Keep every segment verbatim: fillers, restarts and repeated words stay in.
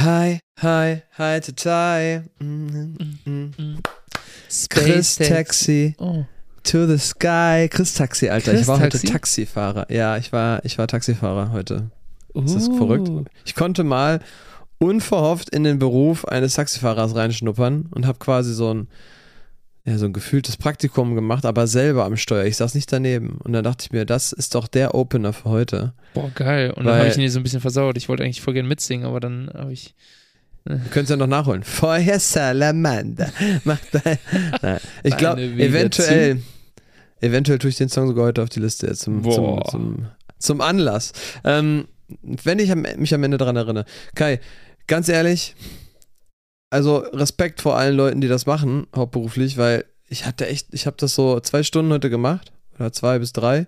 Hi, hi, hi to tie. Mm, mm, mm. Chris Taxi Oh. to the sky. Chris Taxi, Alter. Chris ich war Taxi? heute Taxifahrer. Ja, ich war, ich war Taxifahrer heute. Ist das Uh. verrückt? Ich konnte mal unverhofft in den Beruf eines Taxifahrers reinschnuppern und habe quasi so ein, ja, so ein gefühltes Praktikum gemacht, aber selber am Steuer. Ich saß nicht daneben. Und dann dachte ich mir, das ist doch der Opener für heute. Boah, geil. Und Weil- dann habe ich ihn so ein bisschen versaut. Ich wollte eigentlich voll gerne mitsingen, aber dann habe ich... Wir können es ja noch nachholen. Feuer Salamander. Mach dein, nein. Ich glaube, Deine wieder eventuell, eventuell tue ich den Song sogar heute auf die Liste jetzt zum, zum, Boah. zum, zum Anlass. Ähm, wenn ich am, mich am Ende dran erinnere. Kai, ganz ehrlich, also Respekt vor allen Leuten, die das machen, hauptberuflich, weil ich hatte echt, ich habe das so zwei Stunden heute gemacht, oder zwei bis drei.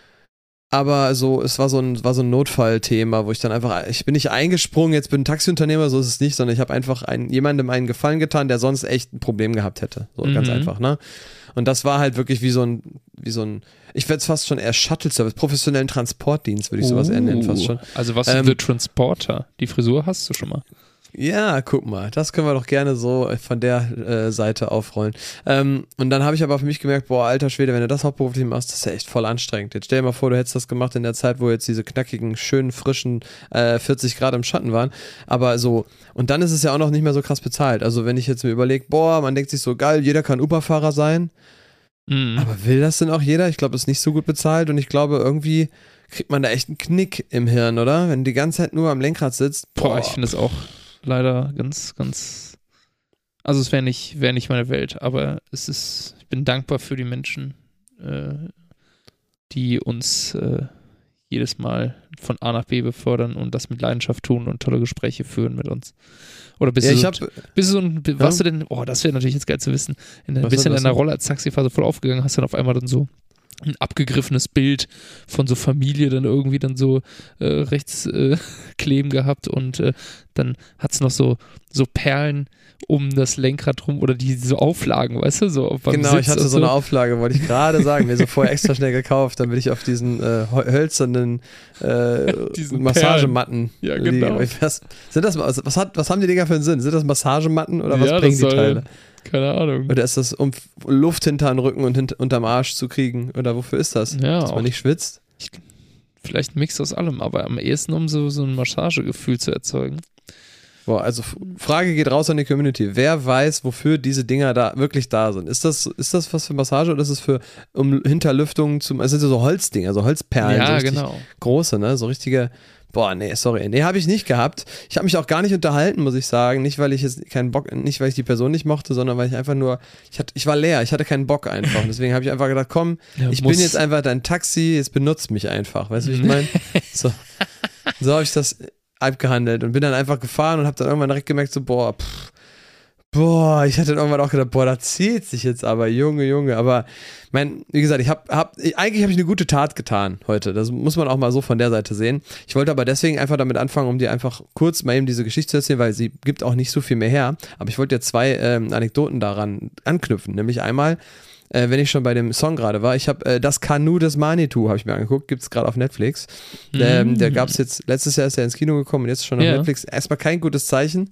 Aber so, es war so ein, war so ein Notfallthema, wo ich dann einfach, ich bin nicht eingesprungen, jetzt bin ein Taxiunternehmer, so ist es nicht, sondern ich habe einfach ein, jemandem einen Gefallen getan, der sonst echt ein Problem gehabt hätte. So, Mhm. ganz einfach, ne? Und das war halt wirklich wie so ein, wie so ein, ich werde es fast schon eher Shuttle-Service, professionellen Transportdienst, würde ich sowas eher nennen, fast schon. Also was Ähm, für The Transporter? Die Frisur hast du schon mal. Ja, guck mal, das können wir doch gerne so von der äh, Seite aufrollen. Ähm, und dann habe ich aber für mich gemerkt, boah, alter Schwede, wenn du das hauptberuflich machst, das ist ja echt voll anstrengend. Jetzt stell dir mal vor, du hättest das gemacht in der Zeit, wo jetzt diese knackigen, schönen, frischen äh, vierzig Grad im Schatten waren. Aber so, und dann ist es ja auch noch nicht mehr so krass bezahlt. Also wenn ich jetzt mir überlege, boah, man denkt sich so, geil, jeder kann Uber-Fahrer sein. Mhm. Aber will das denn auch jeder? Ich glaube, das ist nicht so gut bezahlt und ich glaube, irgendwie kriegt man da echt einen Knick im Hirn, oder? Wenn du die ganze Zeit nur am Lenkrad sitzt. Boah, Boah, ich finde es auch leider ganz, ganz. Also es wäre nicht, wäre nicht meine Welt, aber es ist, ich bin dankbar für die Menschen, äh, die uns äh, jedes Mal von A nach B befördern und das mit Leidenschaft tun und tolle Gespräche führen mit uns. Oder bist ja, du ich so, habe bist du so ein, warst du denn, oh, das wäre natürlich jetzt geil zu wissen, in, Was bist du in denn, was deiner denn? Rolle als Taxifahrer so voll aufgegangen, hast dann auf einmal dann so ein abgegriffenes Bild von so Familie dann irgendwie dann so äh, rechts äh, kleben gehabt und äh, dann hat es noch so, so Perlen um das Lenkrad rum oder die so Auflagen, weißt du, so beim Genau, Sitz ich hatte und so eine Auflage, wollte ich gerade sagen, mir so vorher extra schnell gekauft, damit ich auf diesen äh, hö- hölzernen äh, Diesen Liegen. Ja, genau. Was, sind das, was, was, hat, was haben die Dinger für einen Sinn? Sind das Massagematten oder was ja, bringen das die soll, Teile? keine Ahnung. Oder ist das, um Luft hinter den Rücken und hint, unterm Arsch zu kriegen? Oder wofür ist das? Ja, Dass auch. man nicht schwitzt? Vielleicht ein Mix aus allem, aber am ehesten, um so, so ein Massagegefühl zu erzeugen. Boah, also F- Frage geht raus an die Community. Wer weiß, wofür diese Dinger da wirklich da sind? Ist das, ist das was für Massage oder ist es für um Hinterlüftung zum, es sind so Holzdinger, so Holzperlen, so ja, richtig genau. große, ne? So richtige, boah, nee, sorry. Nee, habe ich nicht gehabt. Ich habe mich auch gar nicht unterhalten, muss ich sagen. Nicht, weil ich jetzt keinen Bock, nicht, weil ich die Person nicht mochte, sondern weil ich einfach nur, ich, hatte, ich war leer, ich hatte keinen Bock einfach. Und deswegen habe ich einfach gedacht, komm, Ja, ich muss- bin jetzt einfach dein Taxi, jetzt benutzt mich einfach. Weißt du, wie ich meine? So, so habe ich das abgehandelt und bin dann einfach gefahren und habe dann irgendwann direkt gemerkt, so, boah, pff, boah, ich hatte dann irgendwann auch gedacht, boah, da zieht sich jetzt aber, Junge, Junge, aber, mein, wie gesagt, ich habe, hab, ich- eigentlich habe ich eine gute Tat getan heute, das muss man auch mal so von der Seite sehen. Ich wollte aber deswegen einfach damit anfangen, um dir einfach kurz mal eben diese Geschichte zu erzählen, weil sie gibt auch nicht so viel mehr her, aber ich wollte dir zwei ähm, Anekdoten daran anknüpfen, nämlich einmal, Äh, wenn ich schon bei dem Song gerade war, ich habe äh, das Kanu des Manitou, habe ich mir angeguckt, gibt es gerade auf Netflix. Ähm, Mm. der gab es jetzt, letztes Jahr ist er ins Kino gekommen und jetzt schon auf Ja. Netflix. Erstmal kein gutes Zeichen,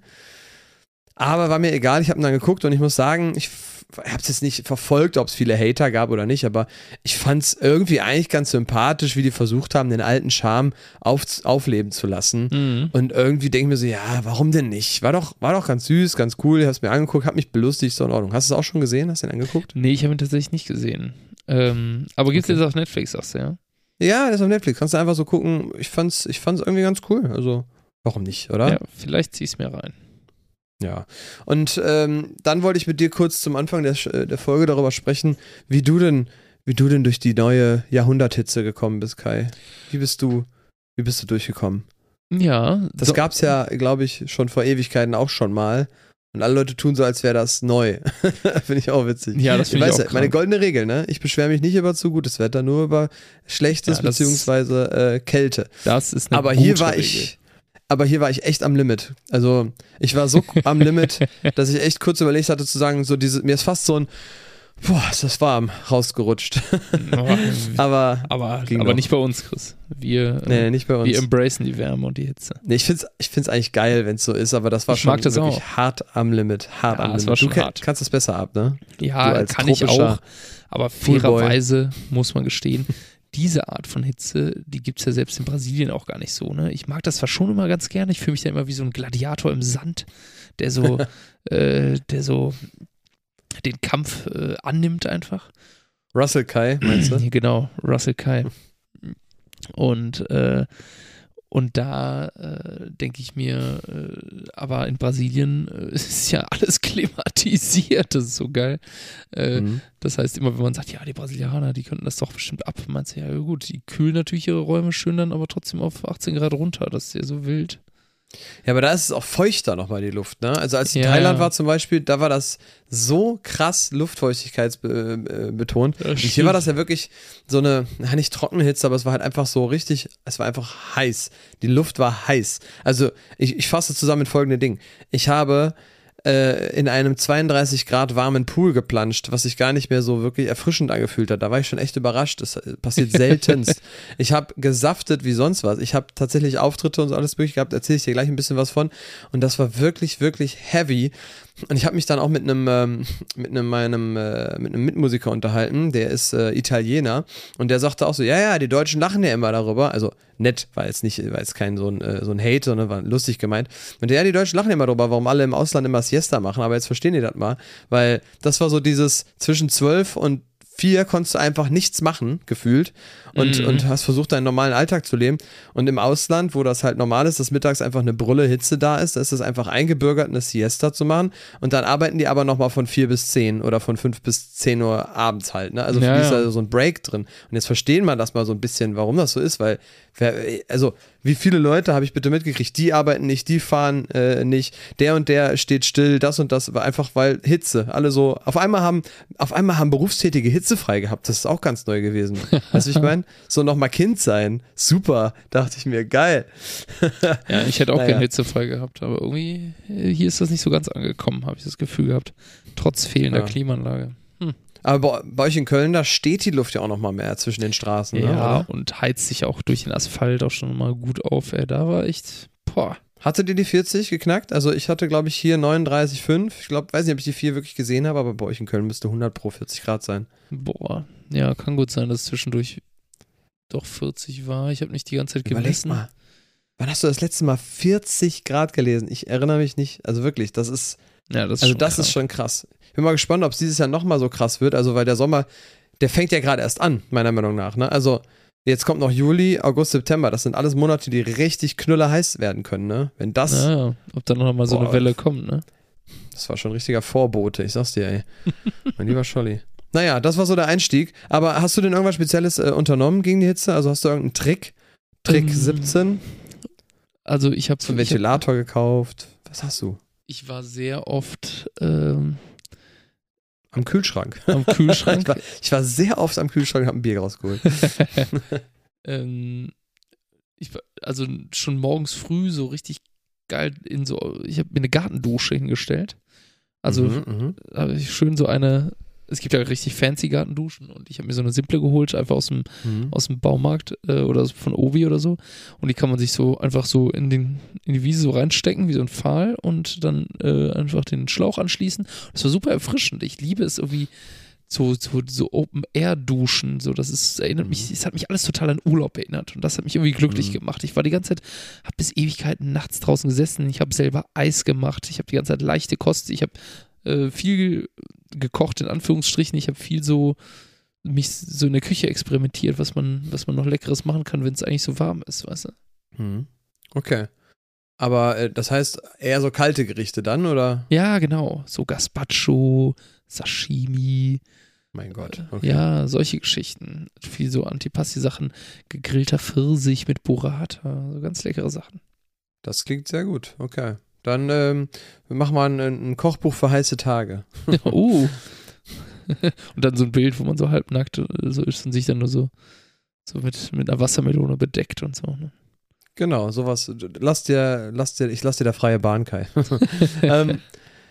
aber war mir egal, ich habe ihn dann geguckt und ich muss sagen, ich habe es jetzt nicht verfolgt, ob es viele Hater gab oder nicht, aber ich fand es irgendwie eigentlich ganz sympathisch, wie die versucht haben, den alten Charme auf, aufleben zu lassen. Mhm. Und irgendwie denke ich mir so, ja, warum denn nicht? War doch, war doch ganz süß, ganz cool, ich habe es mir angeguckt, habe mich belustigt, so in Ordnung. Hast du es auch schon gesehen? Hast du ihn angeguckt? Nee, ich habe ihn tatsächlich nicht gesehen. Ähm, aber gibt's Okay. jetzt auf Netflix, sagst du, ja? Ja, der ist auf Netflix. Kannst du einfach so gucken. Ich fand's, ich fand's irgendwie ganz cool. Also, warum nicht, oder? Ja, vielleicht zieh ich's mir rein. Ja. Und ähm, dann wollte ich mit dir kurz zum Anfang der, Sch- der Folge darüber sprechen, wie du denn, wie du denn durch die neue Jahrhunderthitze gekommen bist, Kai. Wie bist du, wie bist du durchgekommen? Ja. Das so, gab's ja, glaube ich, schon vor Ewigkeiten auch schon mal. Und alle Leute tun so, als wäre das neu. Finde ich auch witzig. Ja, das finde ich weiß auch ja, meine krank. goldene Regel, ne? Ich beschwere mich nicht über zu gutes Wetter, nur über schlechtes Ja, das- beziehungsweise äh, Kälte. Das ist eine Aber hier gute war Regel. ich, aber hier war ich echt am Limit. Also ich war so am Limit, dass ich echt kurz überlegt hatte zu sagen, so diese, mir ist fast so ein, Boah, ist das warm, rausgerutscht. Oh, aber aber, ging aber noch. nicht bei uns, Chris. Wir, nee, nicht bei uns. wir embracen die Wärme und die Hitze. Nee, ich find's, ich find's eigentlich geil, wenn es so ist, aber das war Ich schon mag das wirklich auch. hart am Limit. Hart Ja, am das Limit. war schon du hart. kannst das besser ab, ne? Ja, Du als kann ich tropischer auch. Aber Poolboy. fairerweise muss man gestehen, diese Art von Hitze, die gibt es ja selbst in Brasilien auch gar nicht so. Ne? Ich mag das zwar schon immer ganz gerne. Ich fühle mich da immer wie so ein Gladiator im Sand, der so, äh, der so den Kampf äh, annimmt einfach. Russell Kai, meinst du? Genau, Russell Kai. Und, äh, und da äh, denke ich mir, äh, aber in Brasilien äh, ist ja alles klimatisiert, das ist so geil. Äh, Mhm. Das heißt, immer wenn man sagt, ja, die Brasilianer, die könnten das doch bestimmt ab, meinst du, ja gut, die kühlen natürlich ihre Räume schön dann aber trotzdem auf achtzehn Grad runter, das ist ja so wild. Ja, aber da ist es auch feuchter nochmal, die Luft, ne? Also als ich in Ja, Thailand ja. war zum Beispiel, da war das so krass luftfeuchtigkeitsbetont. Ja, Und hier stimmt. war das ja wirklich so eine, na, nicht trockene Hitze, aber es war halt einfach so richtig, es war einfach heiß. Die Luft war heiß. Also ich, ich fasse zusammen mit folgenden Dingen. Ich habe äh, in einem zweiunddreißig Grad warmen Pool geplanscht, was sich gar nicht mehr so wirklich erfrischend angefühlt hat. Da war ich schon echt überrascht. Das passiert seltenst. Ich habe gesaftet wie sonst was. Ich habe tatsächlich Auftritte und so alles möglich gehabt. Erzähle ich dir gleich ein bisschen was von. Und das war wirklich, wirklich heavy. Und ich habe mich dann auch mit einem ähm, mit einem meinem äh, mit einem Mitmusiker unterhalten, der ist äh, Italiener und der sagte auch so, ja, ja, die Deutschen lachen ja immer darüber, also nett, war jetzt nicht, war jetzt kein so ein, äh, so ein Hate, sondern war lustig gemeint. Und ja, die Deutschen lachen ja immer darüber, warum alle im Ausland immer Siesta machen, aber jetzt verstehen die das mal, weil das war so dieses zwischen zwölf und vier konntest du einfach nichts machen, gefühlt, und, Mhm. und hast versucht, deinen normalen Alltag zu leben. Und im Ausland, wo das halt normal ist, dass mittags einfach eine Brülle Hitze da ist, da ist es einfach eingebürgert, eine Siesta zu machen. Und dann arbeiten die aber nochmal von vier bis zehn oder von fünf bis zehn Uhr abends halt. Ne? Also für Ja, die ist ja. da so ein Break drin. Und jetzt verstehen wir das mal so ein bisschen, warum das so ist, weil, wer, also wie viele Leute habe ich bitte mitgekriegt, die arbeiten nicht, die fahren äh, nicht, der und der steht still, das und das, einfach weil Hitze. Alle so, auf einmal haben, auf einmal haben Berufstätige Hitze frei gehabt. Das ist auch ganz neu gewesen. Weißt du, wie ich meine? So nochmal Kind sein. Super, dachte ich mir, geil. Ja, ich hätte auch Naja. gerne Hitzefrei gehabt, aber irgendwie, äh, hier ist das nicht so ganz angekommen, habe ich das Gefühl gehabt. Trotz fehlender Ja. Klimaanlage. Aber bei, bei euch in Köln, da steht die Luft ja auch nochmal mehr zwischen den Straßen. Ne, Ja, oder? und heizt sich auch durch den Asphalt auch schon mal gut auf. Ey, da war echt, boah. Hattet ihr die vierzig geknackt? Also ich hatte, glaube ich, hier neununddreißig Komma fünf. Ich glaube, weiß nicht, ob ich die vier wirklich gesehen habe, aber bei euch in Köln müsste hundert pro vierzig Grad sein. Boah, ja, kann gut sein, dass es zwischendurch doch vierzig war. Ich habe nicht die ganze Zeit Überleg gemessen. mal. Wann hast du das letzte Mal vierzig Grad gelesen? Ich erinnere mich nicht. Also wirklich, das ist, Ja, das ist also schon das krank. ist schon krass. Ich bin mal gespannt, ob es dieses Jahr nochmal so krass wird. Also weil der Sommer, der fängt ja gerade erst an, meiner Meinung nach. Ne? Also jetzt kommt noch Juli, August, September. Das sind alles Monate, die richtig knüllerheiß werden können. Ne? Wenn das, Ja, ob da noch mal so Boah. eine Welle kommt, ne? das war schon ein richtiger Vorbote. Ich sag's dir, ey. Mein lieber Scholli. Naja, das war so der Einstieg. Aber hast du denn irgendwas Spezielles äh, unternommen gegen die Hitze? Also hast du irgendeinen Trick? Trick Ähm, siebzehn? Also ich habe Hast du einen Ventilator gekauft? Was hast du? ich war sehr oft ähm, Am Kühlschrank. am Ich Kühlschrank. war, ich war sehr oft am Kühlschrank und habe ein Bier rausgeholt. ähm, ich war also schon morgens früh so richtig geil in so, ich habe mir eine Gartendusche hingestellt. Also Mhm, mhm. habe ich schön so eine, es gibt ja richtig fancy Gartenduschen und ich habe mir so eine simple geholt, einfach aus dem, Mhm. aus dem Baumarkt äh, oder von Obi oder so. Und die kann man sich so einfach so in, den, in die Wiese so reinstecken, wie so ein Pfahl und dann äh, einfach den Schlauch anschließen. Das war super erfrischend. Ich liebe es irgendwie so, so, so Open-Air-Duschen. So, das ist, erinnert mich, es hat mich alles total an Urlaub erinnert und das hat mich irgendwie glücklich Mhm. gemacht. Ich war die ganze Zeit, habe bis Ewigkeiten nachts draußen gesessen. Ich habe selber Eis gemacht. Ich habe die ganze Zeit leichte Kost. Ich habe äh, viel gekocht, in Anführungsstrichen. Ich habe viel so mich so in der Küche experimentiert, was man, was man noch Leckeres machen kann, wenn es eigentlich so warm ist, weißt du? Mhm. Okay. Aber äh, das heißt eher so kalte Gerichte dann, oder? Ja, genau. So Gazpacho, Sashimi. Mein Gott. Okay. Ja, solche Geschichten. Viel so Antipasti-Sachen. Gegrillter Pfirsich mit Burrata. So ganz leckere Sachen. Das klingt sehr gut. Okay. Dann ähm, wir machen mal ein, ein Kochbuch für heiße Tage. uh. Und dann so ein Bild, wo man so halbnackt so ist und sich dann nur so, so mit, mit einer Wassermelone bedeckt und so. Ne? Genau, sowas. Lass dir, lass dir, ich lass dir da freie Bahn, Kai. ähm,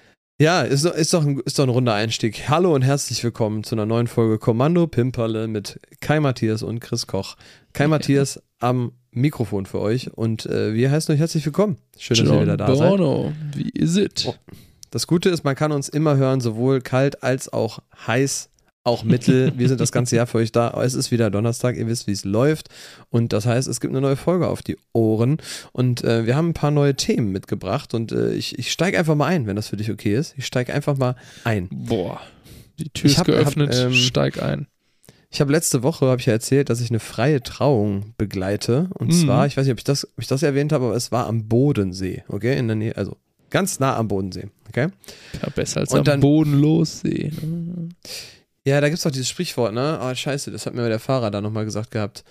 Ja, ist, doch- ist, doch ein, ist doch ein runder Einstieg. Hallo und herzlich willkommen zu einer neuen Folge Kommando Pimperle mit Kai Matthias und Chris Koch. Kai Matthias am Mikrofon für euch und äh, wir heißen euch herzlich willkommen. Schön, dass ihr wieder da seid. Bono, wie ist es? Oh. Das Gute ist, man kann uns immer hören, sowohl kalt als auch heiß, auch mittel. Wir sind das ganze Jahr für euch da. Es ist wieder Donnerstag, ihr wisst, wie es läuft. Und das heißt, es gibt eine neue Folge auf die Ohren. Und äh, wir haben ein paar neue Themen mitgebracht. Und äh, ich, ich steige einfach mal ein, wenn das für dich okay ist. Ich steige einfach mal ein. Boah, die Tür Ich ist hab- geöffnet, hab, ähm, steig ein. Ich habe letzte Woche, habe ich ja erzählt, dass ich eine freie Trauung begleite. Und Mhm. zwar, ich weiß nicht, ob ich, das, ob ich das erwähnt habe, aber es war am Bodensee. Okay, in der Nähe, also ganz nah am Bodensee. Okay. Ja, besser als und am dann- Boden lossehen. Ja, da gibt es doch dieses Sprichwort, ne? Ah, scheiße, das hat mir der Fahrer da nochmal gesagt gehabt.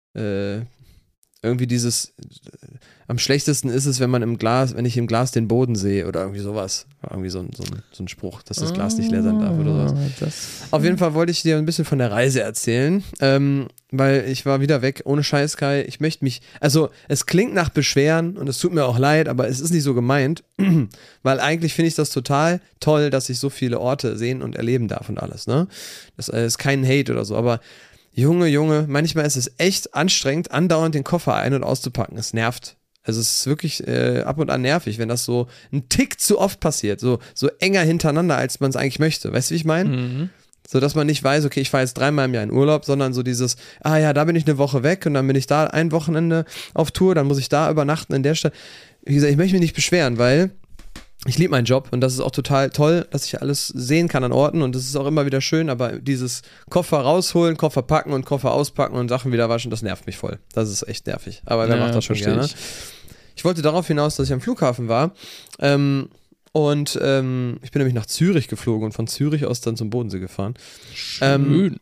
Äh, irgendwie dieses, äh, am schlechtesten ist es, wenn man im Glas, wenn ich im Glas den Boden sehe oder irgendwie sowas. Irgendwie so ein, so ein, so ein Spruch, dass das Glas nicht leer sein darf oder sowas. Ah, das, Auf jeden Fall wollte ich dir ein bisschen von der Reise erzählen, ähm, weil ich war wieder weg, ohne Scheiß, Kai. Ich möchte mich, also es klingt nach Beschweren und es tut mir auch leid, aber es ist nicht so gemeint, weil eigentlich finde ich das total toll, dass ich so viele Orte sehen und erleben darf und alles, ne? Das äh, ist kein Hate oder so, aber Junge, Junge, manchmal ist es echt anstrengend, andauernd den Koffer ein- und auszupacken. Es nervt. Also es ist wirklich äh, ab und an nervig, wenn das so ein Tick zu oft passiert, so, so enger hintereinander, als man es eigentlich möchte. Weißt du, wie ich meine? Mhm. So, dass man nicht weiß, okay, ich fahre jetzt dreimal im Jahr in Urlaub, sondern so dieses, ah ja, da bin ich eine Woche weg und dann bin ich da ein Wochenende auf Tour, dann muss ich da übernachten in der Stadt. Wie gesagt, ich möchte mich nicht beschweren, weil ich liebe meinen Job und das ist auch total toll, dass ich alles sehen kann an Orten und das ist auch immer wieder schön, aber dieses Koffer rausholen, Koffer packen und Koffer auspacken und Sachen wieder waschen, das nervt mich voll. Das ist echt nervig. Aber wer Ja, macht das schon versteh gerne? ich. Ich wollte darauf hinaus, dass ich am Flughafen war ähm, und ähm, ich bin nämlich nach Zürich geflogen und von Zürich aus dann zum Bodensee gefahren. Schön.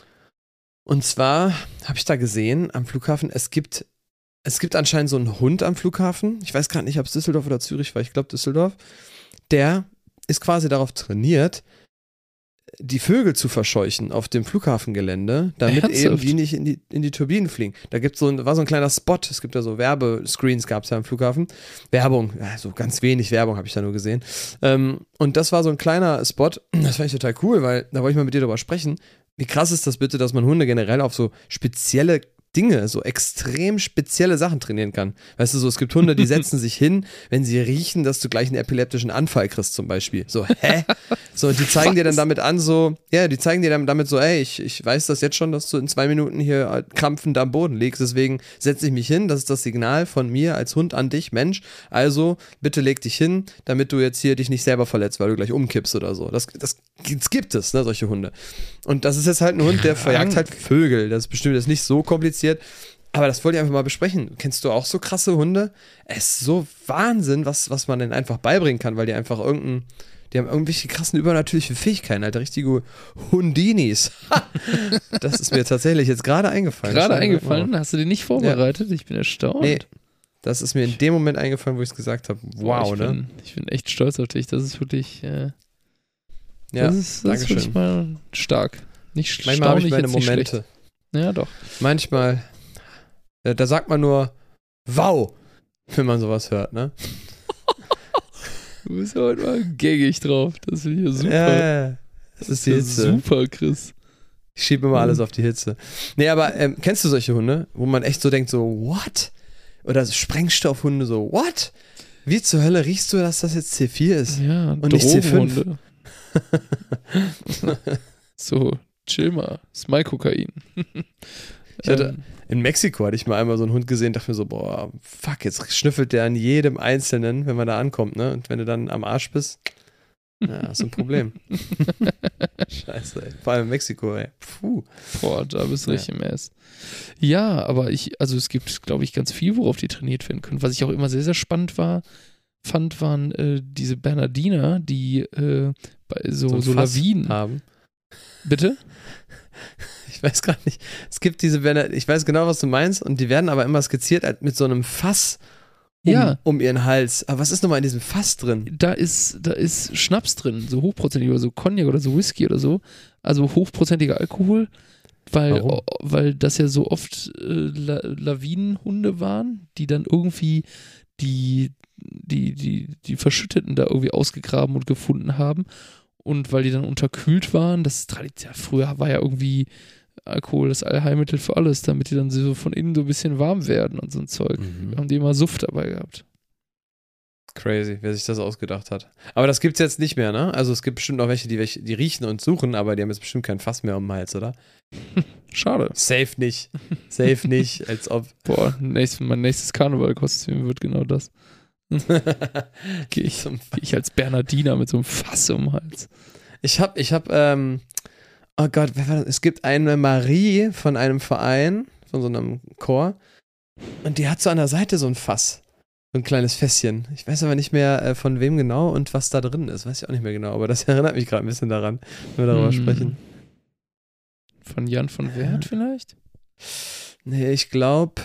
Und zwar habe ich da gesehen am Flughafen, es gibt, es gibt anscheinend so einen Hund am Flughafen. Ich weiß gerade nicht, ob es Düsseldorf oder Zürich war. Ich glaube Düsseldorf. Der ist quasi darauf trainiert, die Vögel zu verscheuchen auf dem Flughafengelände, damit Ernsthaft? eben die nicht in die, in die Turbinen fliegen. Da gibt so ein, war so ein kleiner Spot. Es gibt ja so Werbescreens, gab es ja am Flughafen. Werbung, ja, so ganz wenig Werbung habe ich da nur gesehen. Ähm, und das war so ein kleiner Spot. Das fand ich total cool, weil da wollte ich mal mit dir drüber sprechen. Wie krass ist das bitte, dass man Hunde generell auf so spezielle Dinge, so extrem spezielle Sachen trainieren kann. Weißt du, so, es gibt Hunde, die setzen sich hin, wenn sie riechen, dass du gleich einen epileptischen Anfall kriegst zum Beispiel. So, hä? So, und die zeigen dir dann damit an, so, ja, die zeigen dir dann damit so, ey, ich, ich weiß das jetzt schon, dass du in zwei Minuten hier krampfend am Boden liegst, deswegen setze ich mich hin, das ist das Signal von mir als Hund an dich, Mensch, also bitte leg dich hin, damit du jetzt hier dich nicht selber verletzt, weil du gleich umkippst oder so. Das, das, das gibt es, ne, solche Hunde. Und das ist jetzt halt ein Hund, der verjagt halt Vögel. Das ist bestimmt jetzt nicht so kompliziert. Aber das wollte ich einfach mal besprechen. Kennst du auch so krasse Hunde? Es ist so Wahnsinn, was, was man denen einfach beibringen kann, weil die einfach irgendein, die haben irgendwelche krassen übernatürliche Fähigkeiten, Alter, richtige Hundinis. Das ist mir tatsächlich jetzt gerade eingefallen. Gerade Schau, eingefallen? Hast du den nicht vorbereitet? Ich bin erstaunt. Nee, das ist mir in dem Moment eingefallen, wo ich es gesagt habe. Wow, Boah, ich ne? Bin, ich bin echt stolz auf dich. Das ist wirklich, äh, Ja, das ist, das ist wirklich Dankeschön. mal stark. Nicht Manchmal habe ich erstaunlich, meine jetzt nicht Momente. schlecht. Ja, doch. Manchmal, äh, da sagt man nur, wow, wenn man sowas hört, ne? Du bist ja heute mal gängig drauf. Das finde ich ja super. Ja, ja. Das ist die ja Hitze. super, Chris. Ich schiebe immer Mhm. alles auf die Hitze. Nee, aber ähm, kennst du solche Hunde, wo man echt so denkt, so, what? Oder so Sprengstoffhunde, so, what? Wie zur Hölle riechst du, dass das jetzt C vier ist? Ja, Und nicht C fünf. Drogenhunde. So, chill mal. Das ist mein Kokain. Ich hatte, Ähm, in Mexiko hatte ich mal einmal so einen Hund gesehen, dachte mir so, boah, fuck, jetzt schnüffelt der an jedem Einzelnen, wenn man da ankommt, ne? Und wenn du dann am Arsch bist, ja, hast du ein Problem. Scheiße, ey. Vor allem in Mexiko, ey. Puh. Boah, da bist du Ja. richtig im Ernst. Ja, aber ich, also es gibt, glaube ich, ganz viel, worauf die trainiert werden können. Was ich auch immer sehr, sehr spannend war, fand, waren äh, diese Bernardiner, die äh, bei so, ein so Fass Lawinen. haben. Bitte? Ich weiß gar nicht. Es gibt diese Bänder, ich weiß genau, was du meinst, und die werden aber immer skizziert als mit so einem Fass um, Ja. um ihren Hals. Aber was ist nochmal in diesem Fass drin? Da ist, da ist Schnaps drin, so hochprozentig oder so Cognac oder so Whisky oder so. Also hochprozentiger Alkohol, weil, Warum? weil das ja so oft äh, La Lawinenhunde waren, die dann irgendwie die die, die, die Verschütteten da irgendwie ausgegraben und gefunden haben. Und weil die dann unterkühlt waren, das ist traditionell, früher war ja irgendwie Alkohol das Allheilmittel für alles, damit die dann so von innen so ein bisschen warm werden und so ein Zeug. Mhm. Haben die immer Suft dabei gehabt. Crazy, wer sich das ausgedacht hat. Aber das gibt's jetzt nicht mehr, ne? Also es gibt bestimmt noch welche, die, welche, die riechen und suchen, aber die haben jetzt bestimmt kein Fass mehr um den Hals, oder? Schade. Safe nicht. Safe nicht, als ob. Boah, nächst, mein nächstes Karnevalkostüm wird genau das. Gehe ich, geh ich als Bernardiner mit so einem Fass um den Hals. Ich hab, ich hab, ähm, oh Gott, wer war das? Es gibt eine Marie von einem Verein, von so einem Chor, und die hat so an der Seite so ein Fass. So ein kleines Fässchen. Ich weiß aber nicht mehr äh, von wem genau und was da drin ist. Weiß ich auch nicht mehr genau, aber das erinnert mich gerade ein bisschen daran, wenn wir darüber hm. sprechen. Von Jan von Wert vielleicht? Nee, ich glaube,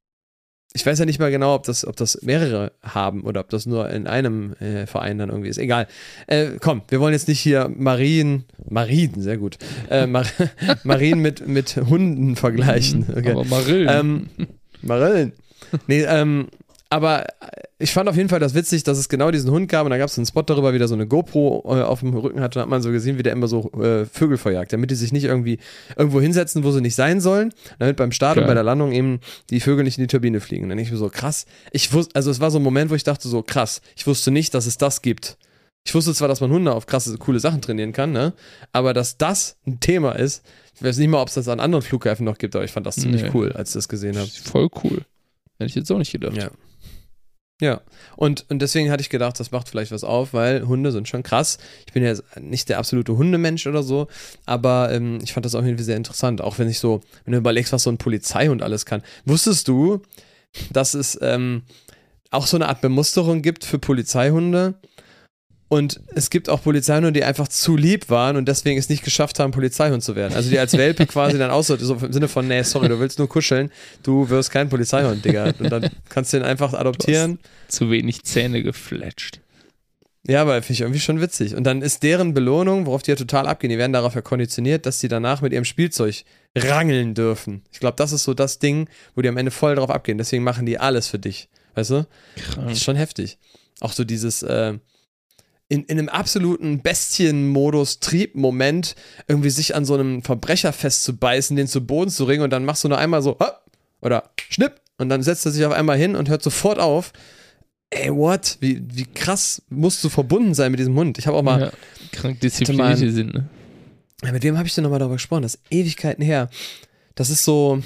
ich weiß ja nicht mal genau, ob das, ob das mehrere haben oder ob das nur in einem äh, Verein dann irgendwie ist. Egal. Äh, komm, wir wollen jetzt nicht hier Marien, Marien, sehr gut, äh, Mar Marien mit, mit Hunden vergleichen. Okay. Aber Marillen. Ähm, Marillen. Nee, ähm, aber ich fand auf jeden Fall das witzig, dass es genau diesen Hund gab und da gab es einen Spot darüber, wie der so eine GoPro äh, auf dem Rücken hatte und hat man so gesehen, wie der immer so äh, Vögel verjagt, damit die sich nicht irgendwie irgendwo hinsetzen, wo sie nicht sein sollen, damit beim Start Geil. und bei der Landung eben die Vögel nicht in die Turbine fliegen. Und dann denke ich mir so, krass, ich wusste, also es war so ein Moment, wo ich dachte so, krass, ich wusste nicht, dass es das gibt. Ich wusste zwar, dass man Hunde auf krasse, coole Sachen trainieren kann, ne, aber dass das ein Thema ist, ich weiß nicht mal, ob es das an anderen Flughäfen noch gibt, aber ich fand das ziemlich nee. cool, als ich das gesehen habe. Voll cool. Hätte ich jetzt auch nicht gedacht. Ja. Ja, und, und deswegen hatte ich gedacht, das macht vielleicht was auf, weil Hunde sind schon krass. Ich bin ja nicht der absolute Hundemensch oder so, aber ähm, ich fand das auch irgendwie sehr interessant, auch wenn ich so, wenn du überlegst, was so ein Polizeihund alles kann. Wusstest du, dass es ähm, auch so eine Art Bemusterung gibt für Polizeihunde? Und es gibt auch Polizeihunde, die einfach zu lieb waren und deswegen es nicht geschafft haben, Polizeihund zu werden. Also die als Welpe quasi dann aus, so im Sinne von, nee, sorry, du willst nur kuscheln, du wirst kein Polizeihund, Digga. Und dann kannst du den einfach adoptieren. Zu wenig Zähne gefletscht. Ja, aber finde ich irgendwie schon witzig. Und dann ist deren Belohnung, worauf die ja total abgehen, die werden darauf ja konditioniert, dass sie danach mit ihrem Spielzeug rangeln dürfen. Ich glaube, das ist so das Ding, wo die am Ende voll drauf abgehen. Deswegen machen die alles für dich. Weißt du? Krank. Das ist schon heftig. Auch so dieses, äh, In, in einem absoluten Bestienmodus, Triebmoment, irgendwie sich an so einem Verbrecher festzubeißen, den zu Boden zu ringen und dann machst du nur einmal so, oder schnipp, und dann setzt er sich auf einmal hin und hört sofort auf. Ey, what? Wie, wie krass musst du verbunden sein mit diesem Hund? Ich habe auch mal. Ja, krank diszipliniert die sind, ne? Ja, mit wem habe ich denn nochmal darüber gesprochen? Das ist Ewigkeiten her. Das ist so.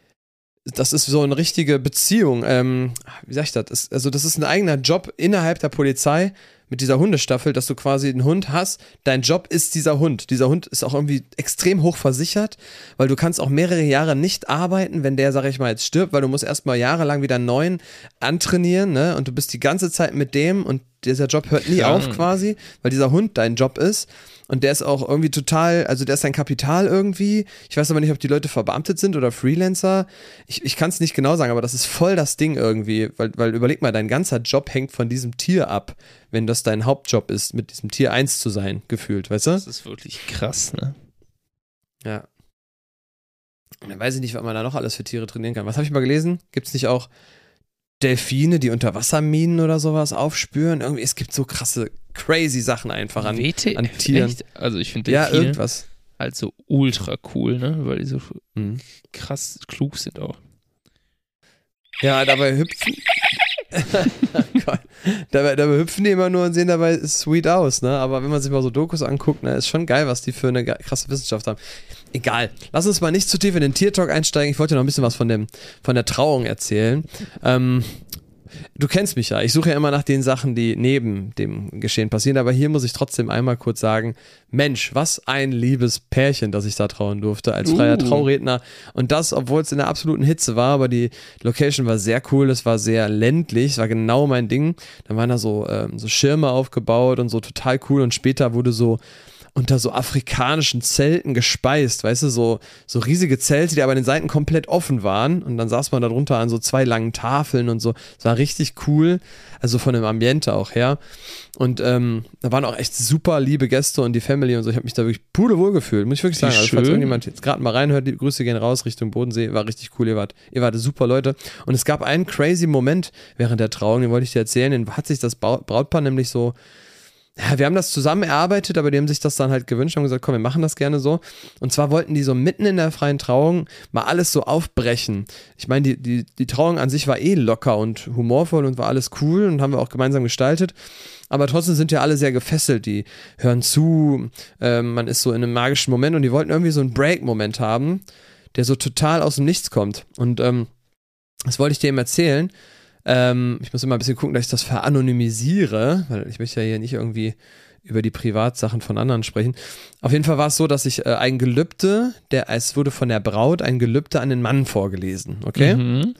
Das ist so eine richtige Beziehung. Ähm, wie sag ich das? das? Also, das ist ein eigener Job innerhalb der Polizei mit dieser Hundestaffel, dass du quasi einen Hund hast. Dein Job ist dieser Hund. Dieser Hund ist auch irgendwie extrem hoch versichert, weil du kannst auch mehrere Jahre nicht arbeiten, wenn der, sag ich mal, jetzt stirbt, weil du musst erstmal jahrelang wieder einen neuen antrainieren, ne? Und du bist die ganze Zeit mit dem und dieser Job hört nie ja. auf quasi, weil dieser Hund dein Job ist. Und der ist auch irgendwie total, also der ist dein Kapital irgendwie. Ich weiß aber nicht, ob die Leute verbeamtet sind oder Freelancer. Ich, ich kann es nicht genau sagen, aber das ist voll das Ding irgendwie. Weil, weil überleg mal, dein ganzer Job hängt von diesem Tier ab, wenn das dein Hauptjob ist, mit diesem Tier eins zu sein, gefühlt, weißt du? Das ist wirklich krass, ne? Ja. Und dann weiß ich nicht, was man da noch alles für Tiere trainieren kann. Was habe ich mal gelesen? Gibt es nicht auch Delfine, die Unterwasserminen oder sowas aufspüren? Irgendwie, es gibt so krasse, crazy Sachen einfach an, W T F, an Tieren. Echt? Also ich finde Delfine ja, irgendwas. halt so ultra cool, ne? Weil die so mhm. krass klug sind auch. Ja, dabei hüpfen. dabei, dabei hüpfen die immer nur und sehen dabei sweet aus, ne? Aber wenn man sich mal so Dokus anguckt, ne, ist schon geil, was die für eine krasse Wissenschaft haben. Egal. Lass uns mal nicht zu tief in den Tiertalk einsteigen. Ich wollte noch ein bisschen was von dem, von der Trauung erzählen. Ähm, du kennst mich ja. Ich suche ja immer nach den Sachen, die neben dem Geschehen passieren. Aber hier muss ich trotzdem einmal kurz sagen, Mensch, was ein liebes Pärchen, das ich da trauen durfte als freier uh. Trauredner. Und das, obwohl es in der absoluten Hitze war, aber die Location war sehr cool. Es war sehr ländlich. Es war genau mein Ding. Da waren da so, ähm, so Schirme aufgebaut und so total cool. Und später wurde so unter so afrikanischen Zelten gespeist, weißt du, so, so riesige Zelte, die aber an den Seiten komplett offen waren und dann saß man da drunter an so zwei langen Tafeln und so, das war richtig cool, also von dem Ambiente auch her und ähm, da waren auch echt super liebe Gäste und die Family und so, ich habe mich da wirklich pudelwohl gefühlt, muss ich wirklich sagen, also falls irgendjemand jetzt gerade mal reinhört, die Grüße gehen raus Richtung Bodensee, war richtig cool, ihr wart, ihr wart super Leute und es gab einen crazy Moment während der Trauung, den wollte ich dir erzählen, den hat sich das Brautpaar nämlich so ja, wir haben das zusammen erarbeitet, aber die haben sich das dann halt gewünscht und gesagt, komm, wir machen das gerne so. Und zwar wollten die so mitten in der freien Trauung mal alles so aufbrechen. Ich meine, die, die, die Trauung an sich war eh locker und humorvoll und war alles cool und haben wir auch gemeinsam gestaltet. Aber trotzdem sind ja alle sehr gefesselt, die hören zu, äh, man ist so in einem magischen Moment und die wollten irgendwie so einen Break-Moment haben, der so total aus dem Nichts kommt. Und ähm, das wollte ich dir eben erzählen. Ähm, ich muss immer ein bisschen gucken, dass ich das veranonymisiere, weil ich möchte ja hier nicht irgendwie über die Privatsachen von anderen sprechen. Auf jeden Fall war es so, dass ich äh, ein Gelübde, der, es wurde von der Braut ein Gelübde an den Mann vorgelesen, okay? Mhm.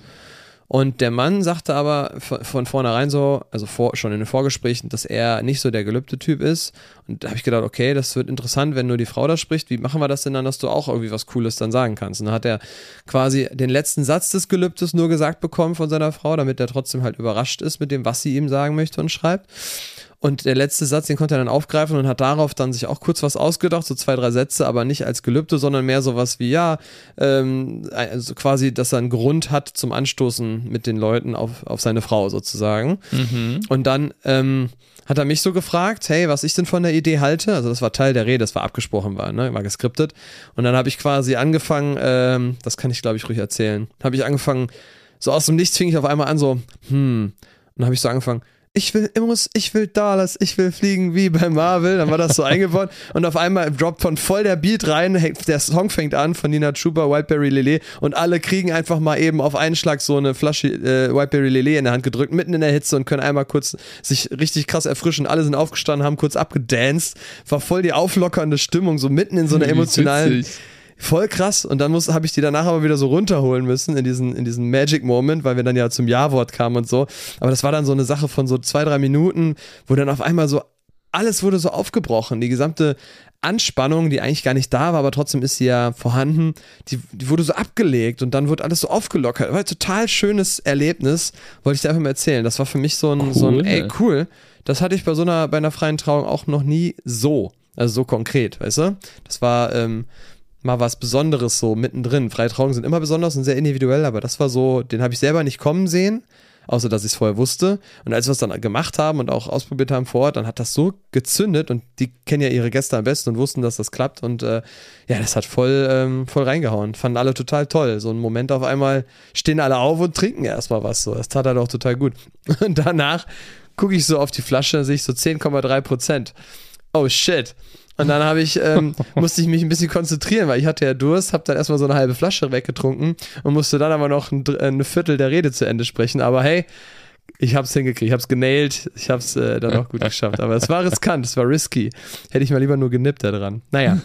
Und der Mann sagte aber von, von vornherein so, also vor, schon in den Vorgesprächen, dass er nicht so der Gelübde-Typ ist. Und da habe ich gedacht, okay, das wird interessant, wenn nur die Frau da spricht. Wie machen wir das denn dann, dass du auch irgendwie was Cooles dann sagen kannst? Und dann hat er quasi den letzten Satz des Gelübdes nur gesagt bekommen von seiner Frau, damit er trotzdem halt überrascht ist mit dem, was sie ihm sagen möchte und schreibt. Und der letzte Satz, den konnte er dann aufgreifen und hat darauf dann sich auch kurz was ausgedacht, so zwei, drei Sätze, aber nicht als Gelübde, sondern mehr sowas wie, ja, ähm, also quasi, dass er einen Grund hat zum Anstoßen mit den Leuten auf, auf seine Frau sozusagen. Mhm. Und dann ähm, hat er mich so gefragt, hey, was ich denn von der Idee halte. Also das war Teil der Rede, das war abgesprochen, war, ne, war geskriptet. Und dann habe ich quasi angefangen, ähm, das kann ich glaube ich ruhig erzählen, habe ich angefangen, so aus dem Nichts fing ich auf einmal an, so, hm, und dann habe ich so angefangen, ich will Immos, ich will Dallas, ich will fliegen wie bei Marvel. Dann war das so eingebaut und auf einmal droppt von voll der Beat rein, der Song fängt an von Nina Chuba, Whiteberry Lillet und alle kriegen einfach mal eben auf einen Schlag so eine Flasche äh, Whiteberry Lillet in der Hand gedrückt, mitten in der Hitze und können einmal kurz sich richtig krass erfrischen. Alle sind aufgestanden, haben kurz abgedanced, war voll die auflockernde Stimmung, so mitten in so einer emotionalen... Voll krass. Und dann habe ich die danach aber wieder so runterholen müssen in diesen, in diesen Magic Moment, weil wir dann ja zum Ja-Wort kamen und so. Aber das war dann so eine Sache von so zwei, drei Minuten, wo dann auf einmal so, alles wurde so aufgebrochen. Die gesamte Anspannung, die eigentlich gar nicht da war, aber trotzdem ist sie ja vorhanden, die, die wurde so abgelegt und dann wurde alles so aufgelockert. War ein total schönes Erlebnis, wollte ich dir einfach mal erzählen. Das war für mich so ein, cool. so ein ey, cool. Das hatte ich bei so einer, bei einer freien Trauung auch noch nie so, also so konkret, weißt du? Das war, ähm, mal was Besonderes so mittendrin. Freie Trauungen sind immer besonders und sehr individuell, aber das war so, den habe ich selber nicht kommen sehen, außer dass ich es vorher wusste. Und als wir es dann gemacht haben und auch ausprobiert haben vor Ort, dann hat das so gezündet und die kennen ja ihre Gäste am besten und wussten, dass das klappt und äh, ja, das hat voll, ähm, voll reingehauen. Fanden alle total toll. So ein Moment auf einmal stehen alle auf und trinken erstmal was so. Das tat halt auch total gut. Und danach gucke ich so auf die Flasche, sehe ich so zehn Komma drei Prozent. Oh shit. Und dann habe ich, ähm, musste ich mich ein bisschen konzentrieren, weil ich hatte ja Durst, habe dann erstmal so eine halbe Flasche weggetrunken und musste dann aber noch ein, ein Viertel der Rede zu Ende sprechen. Aber hey, ich habe es hingekriegt, ich habe es genailt, ich habe es äh, dann auch gut geschafft. Aber es war riskant, es war risky. Hätte ich mal lieber nur genippt da dran. Naja.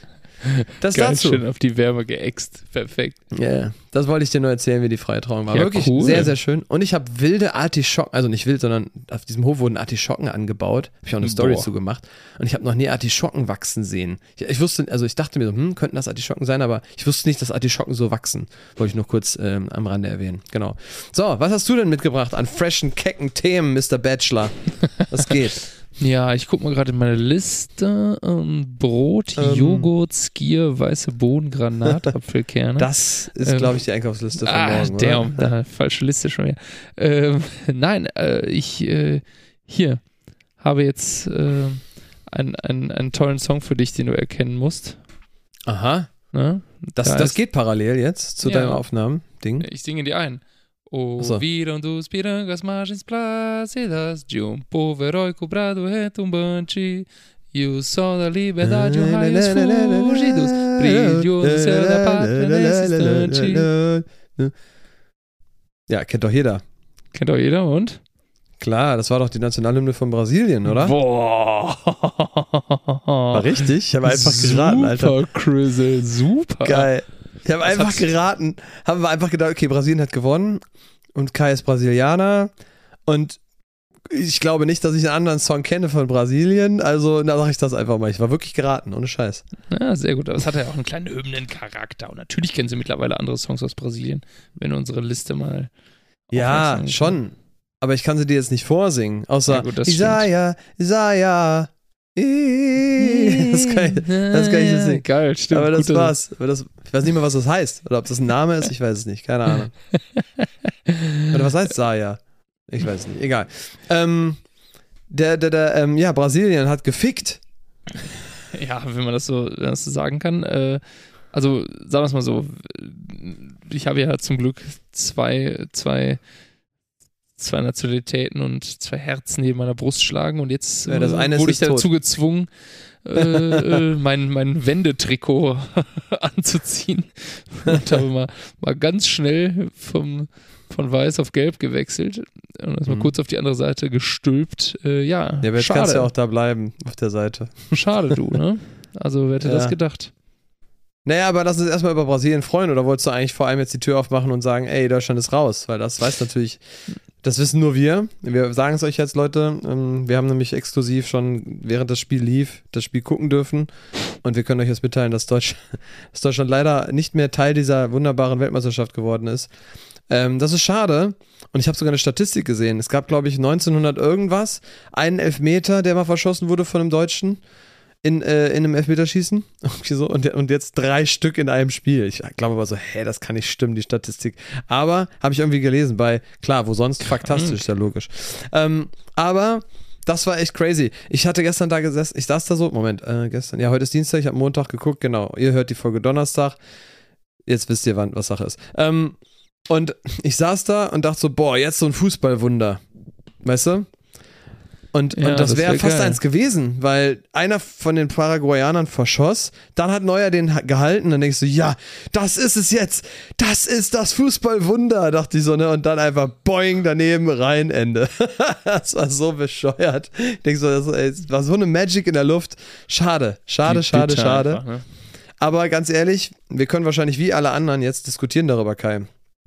Das Ganz dazu. schön auf die Wärme geäxt. Perfekt. Ja, yeah. Das wollte ich dir nur erzählen, wie die freie Trauung war. Ja, wirklich cool. Sehr, sehr schön. Und ich habe wilde Artischocken, also nicht wild, sondern auf diesem Hof wurden Artischocken angebaut. Habe ich auch eine Story Boah. zu gemacht. Und ich habe noch nie Artischocken wachsen sehen. Ich, ich wusste, also ich dachte mir so, hm, könnten das Artischocken sein, aber ich wusste nicht, dass Artischocken so wachsen. Wollte ich noch kurz ähm, am Rande erwähnen. Genau. So, was hast du denn mitgebracht an freshen, kecken Themen, Mister Bachelor? Was geht? Ja, ich gucke mal gerade in meine Liste. Ähm, Brot, ähm, Joghurt, Skier, weiße Bohnen, Granat, Apfelkerne. Das ist, ähm, glaube ich, die Einkaufsliste von ah, morgen, damn, oder? Da, falsche Liste schon wieder. Ähm, nein, äh, ich äh, hier habe jetzt äh, einen, einen, einen tollen Song für dich, den du erkennen musst. Aha. Ne? Das, da das ist, geht parallel jetzt zu ja, deinem Aufnahmen-Ding. Ich singe dir ein. So. Ouviram dos pirangas margens plácidas de um povo heróico brado retumbante e o sol da liberdade um raios fugidos brilhou no céu da pátria nesse instante. Ja, kennt doch jeder. Kennt doch jeder und? Klar, das war doch die Nationalhymne von Brasilien, oder? Boah. War richtig? Ich habe einfach geraten, Alter. Super, Crizzle, super. Geil. Ich habe einfach hast geraten. Haben wir einfach gedacht, okay, Brasilien hat gewonnen und Kai ist Brasilianer und ich glaube nicht, dass ich einen anderen Song kenne von Brasilien, also da sage ich das einfach mal. Ich war wirklich geraten, ohne Scheiß. Ja, sehr gut. Aber es hat ja auch einen kleinen Hymnencharakter. Und natürlich kennen sie mittlerweile andere Songs aus Brasilien, wenn du unsere Liste mal. Ja, schon. Aber ich kann sie dir jetzt nicht vorsingen. Außer ja, gut, das Isaiah, Isaiah. Das kann ich, das kann ich jetzt nicht. Geil, stimmt. Aber das war's. Aber das, ich weiß nicht mehr, was das heißt. Oder ob das ein Name ist, ich weiß es nicht. Keine Ahnung. Oder was heißt Saya? Ich weiß es nicht. Egal. Ähm, der, der, der, ähm, ja, Brasilien hat gefickt. Ja, wenn man das so, wenn man das so sagen kann. Äh, also, sagen wir es mal so. Ich habe ja zum Glück zwei, zwei zwei Nationalitäten und zwei Herzen neben meiner Brust schlagen und jetzt ja, das eine äh, wurde ist ich tot. dazu gezwungen, äh, äh, mein, mein Wendetrikot anzuziehen und habe mal, mal ganz schnell vom, von weiß auf gelb gewechselt und das mal mhm. kurz auf die andere Seite gestülpt. Äh, ja, ja, aber jetzt schade. kannst du ja auch da bleiben, auf der Seite. Schade, du, ne? Also, wer hätte ja. das gedacht? Naja, aber lass uns erstmal über Brasilien freuen, oder wolltest du eigentlich vor allem jetzt die Tür aufmachen und sagen, ey, Deutschland ist raus? Weil das weiß natürlich, das wissen nur wir. Wir sagen es euch jetzt, Leute. Wir haben nämlich exklusiv schon, während das Spiel lief, das Spiel gucken dürfen. Und wir können euch jetzt mitteilen, dass Deutschland, dass Deutschland leider nicht mehr Teil dieser wunderbaren Weltmeisterschaft geworden ist. Ähm, das ist schade. Und ich habe sogar eine Statistik gesehen. Es gab, glaube ich, neunzehnhundert irgendwas, einen Elfmeter, der mal verschossen wurde von einem Deutschen. In, äh, in einem Elfmeterschießen so, und, und jetzt drei Stück in einem Spiel. Ich glaube aber so, hä, das kann nicht stimmen, die Statistik. Aber, habe ich irgendwie gelesen, bei, klar, wo sonst, faktastisch, ist ja logisch. Ähm, aber, das war echt crazy. Ich hatte gestern da gesessen, ich saß da so, Moment, äh, gestern, ja, heute ist Dienstag, ich habe Montag geguckt, genau, ihr hört die Folge Donnerstag, jetzt wisst ihr, wann, was Sache ist. Ähm, und ich saß da und dachte so, boah, jetzt so ein Fußballwunder. Weißt du? Und, ja, und das, das wäre wär fast geil. eins gewesen, weil einer von den Paraguayanern verschoss, dann hat Neuer den gehalten, dann denkst du, ja, das ist es jetzt, das ist das Fußballwunder, dachte ich so, ne, und dann einfach boing, daneben, rein, Ende. Das war so bescheuert. Ich denk so, das, ey, das war so eine Magic in der Luft. Schade, schade, Die schade, Bitte schade. einfach, ne? Aber ganz ehrlich, wir können wahrscheinlich wie alle anderen jetzt diskutieren darüber, Kai.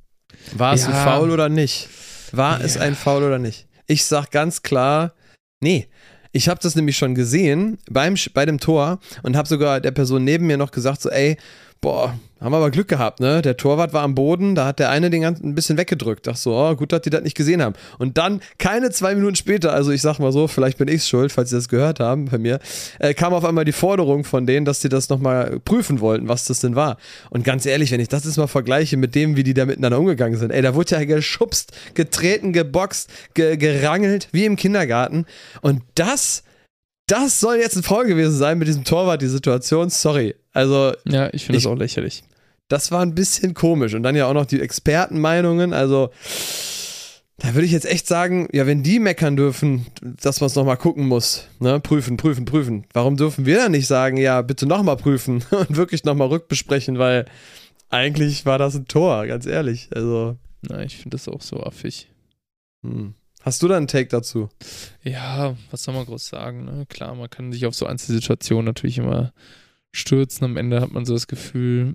War es Ja. ein Foul oder nicht? War Ja. es ein Foul oder nicht? Ich sag ganz klar, nee, ich habe das nämlich schon gesehen beim, bei dem Tor und habe sogar der Person neben mir noch gesagt, so ey, boah, haben wir aber Glück gehabt, ne? Der Torwart war am Boden, da hat der eine den ganzen ein bisschen weggedrückt. Dachte so, oh, gut, dass die das nicht gesehen haben. Und dann, keine zwei Minuten später, also ich sag mal so, vielleicht bin ich's schuld, falls sie das gehört haben bei mir, äh, kam auf einmal die Forderung von denen, dass die das nochmal prüfen wollten, was das denn war. Und ganz ehrlich, wenn ich das jetzt mal vergleiche mit dem, wie die da miteinander umgegangen sind, ey, da wurde ja geschubst, getreten, geboxt, ge- gerangelt, wie im Kindergarten. Und das, das soll jetzt ein Foul gewesen sein mit diesem Torwart, die Situation, sorry. Also, Ja, ich finde Ich- das auch lächerlich. das war ein bisschen komisch. Und dann ja auch noch die Expertenmeinungen. Also, da würde ich jetzt echt sagen, ja, wenn die meckern dürfen, dass man es nochmal gucken muss, ne, prüfen, prüfen, prüfen. Warum dürfen wir dann nicht sagen, ja, bitte nochmal prüfen und wirklich nochmal rückbesprechen, weil eigentlich war das ein Tor, ganz ehrlich. Also, Na, ich finde das auch so affig. hm. Hast du da einen Take dazu? Ja, was soll man groß sagen, ne? Klar, man kann sich auf so Einzelsituationen natürlich immer stürzen. Am Ende hat man so das Gefühl,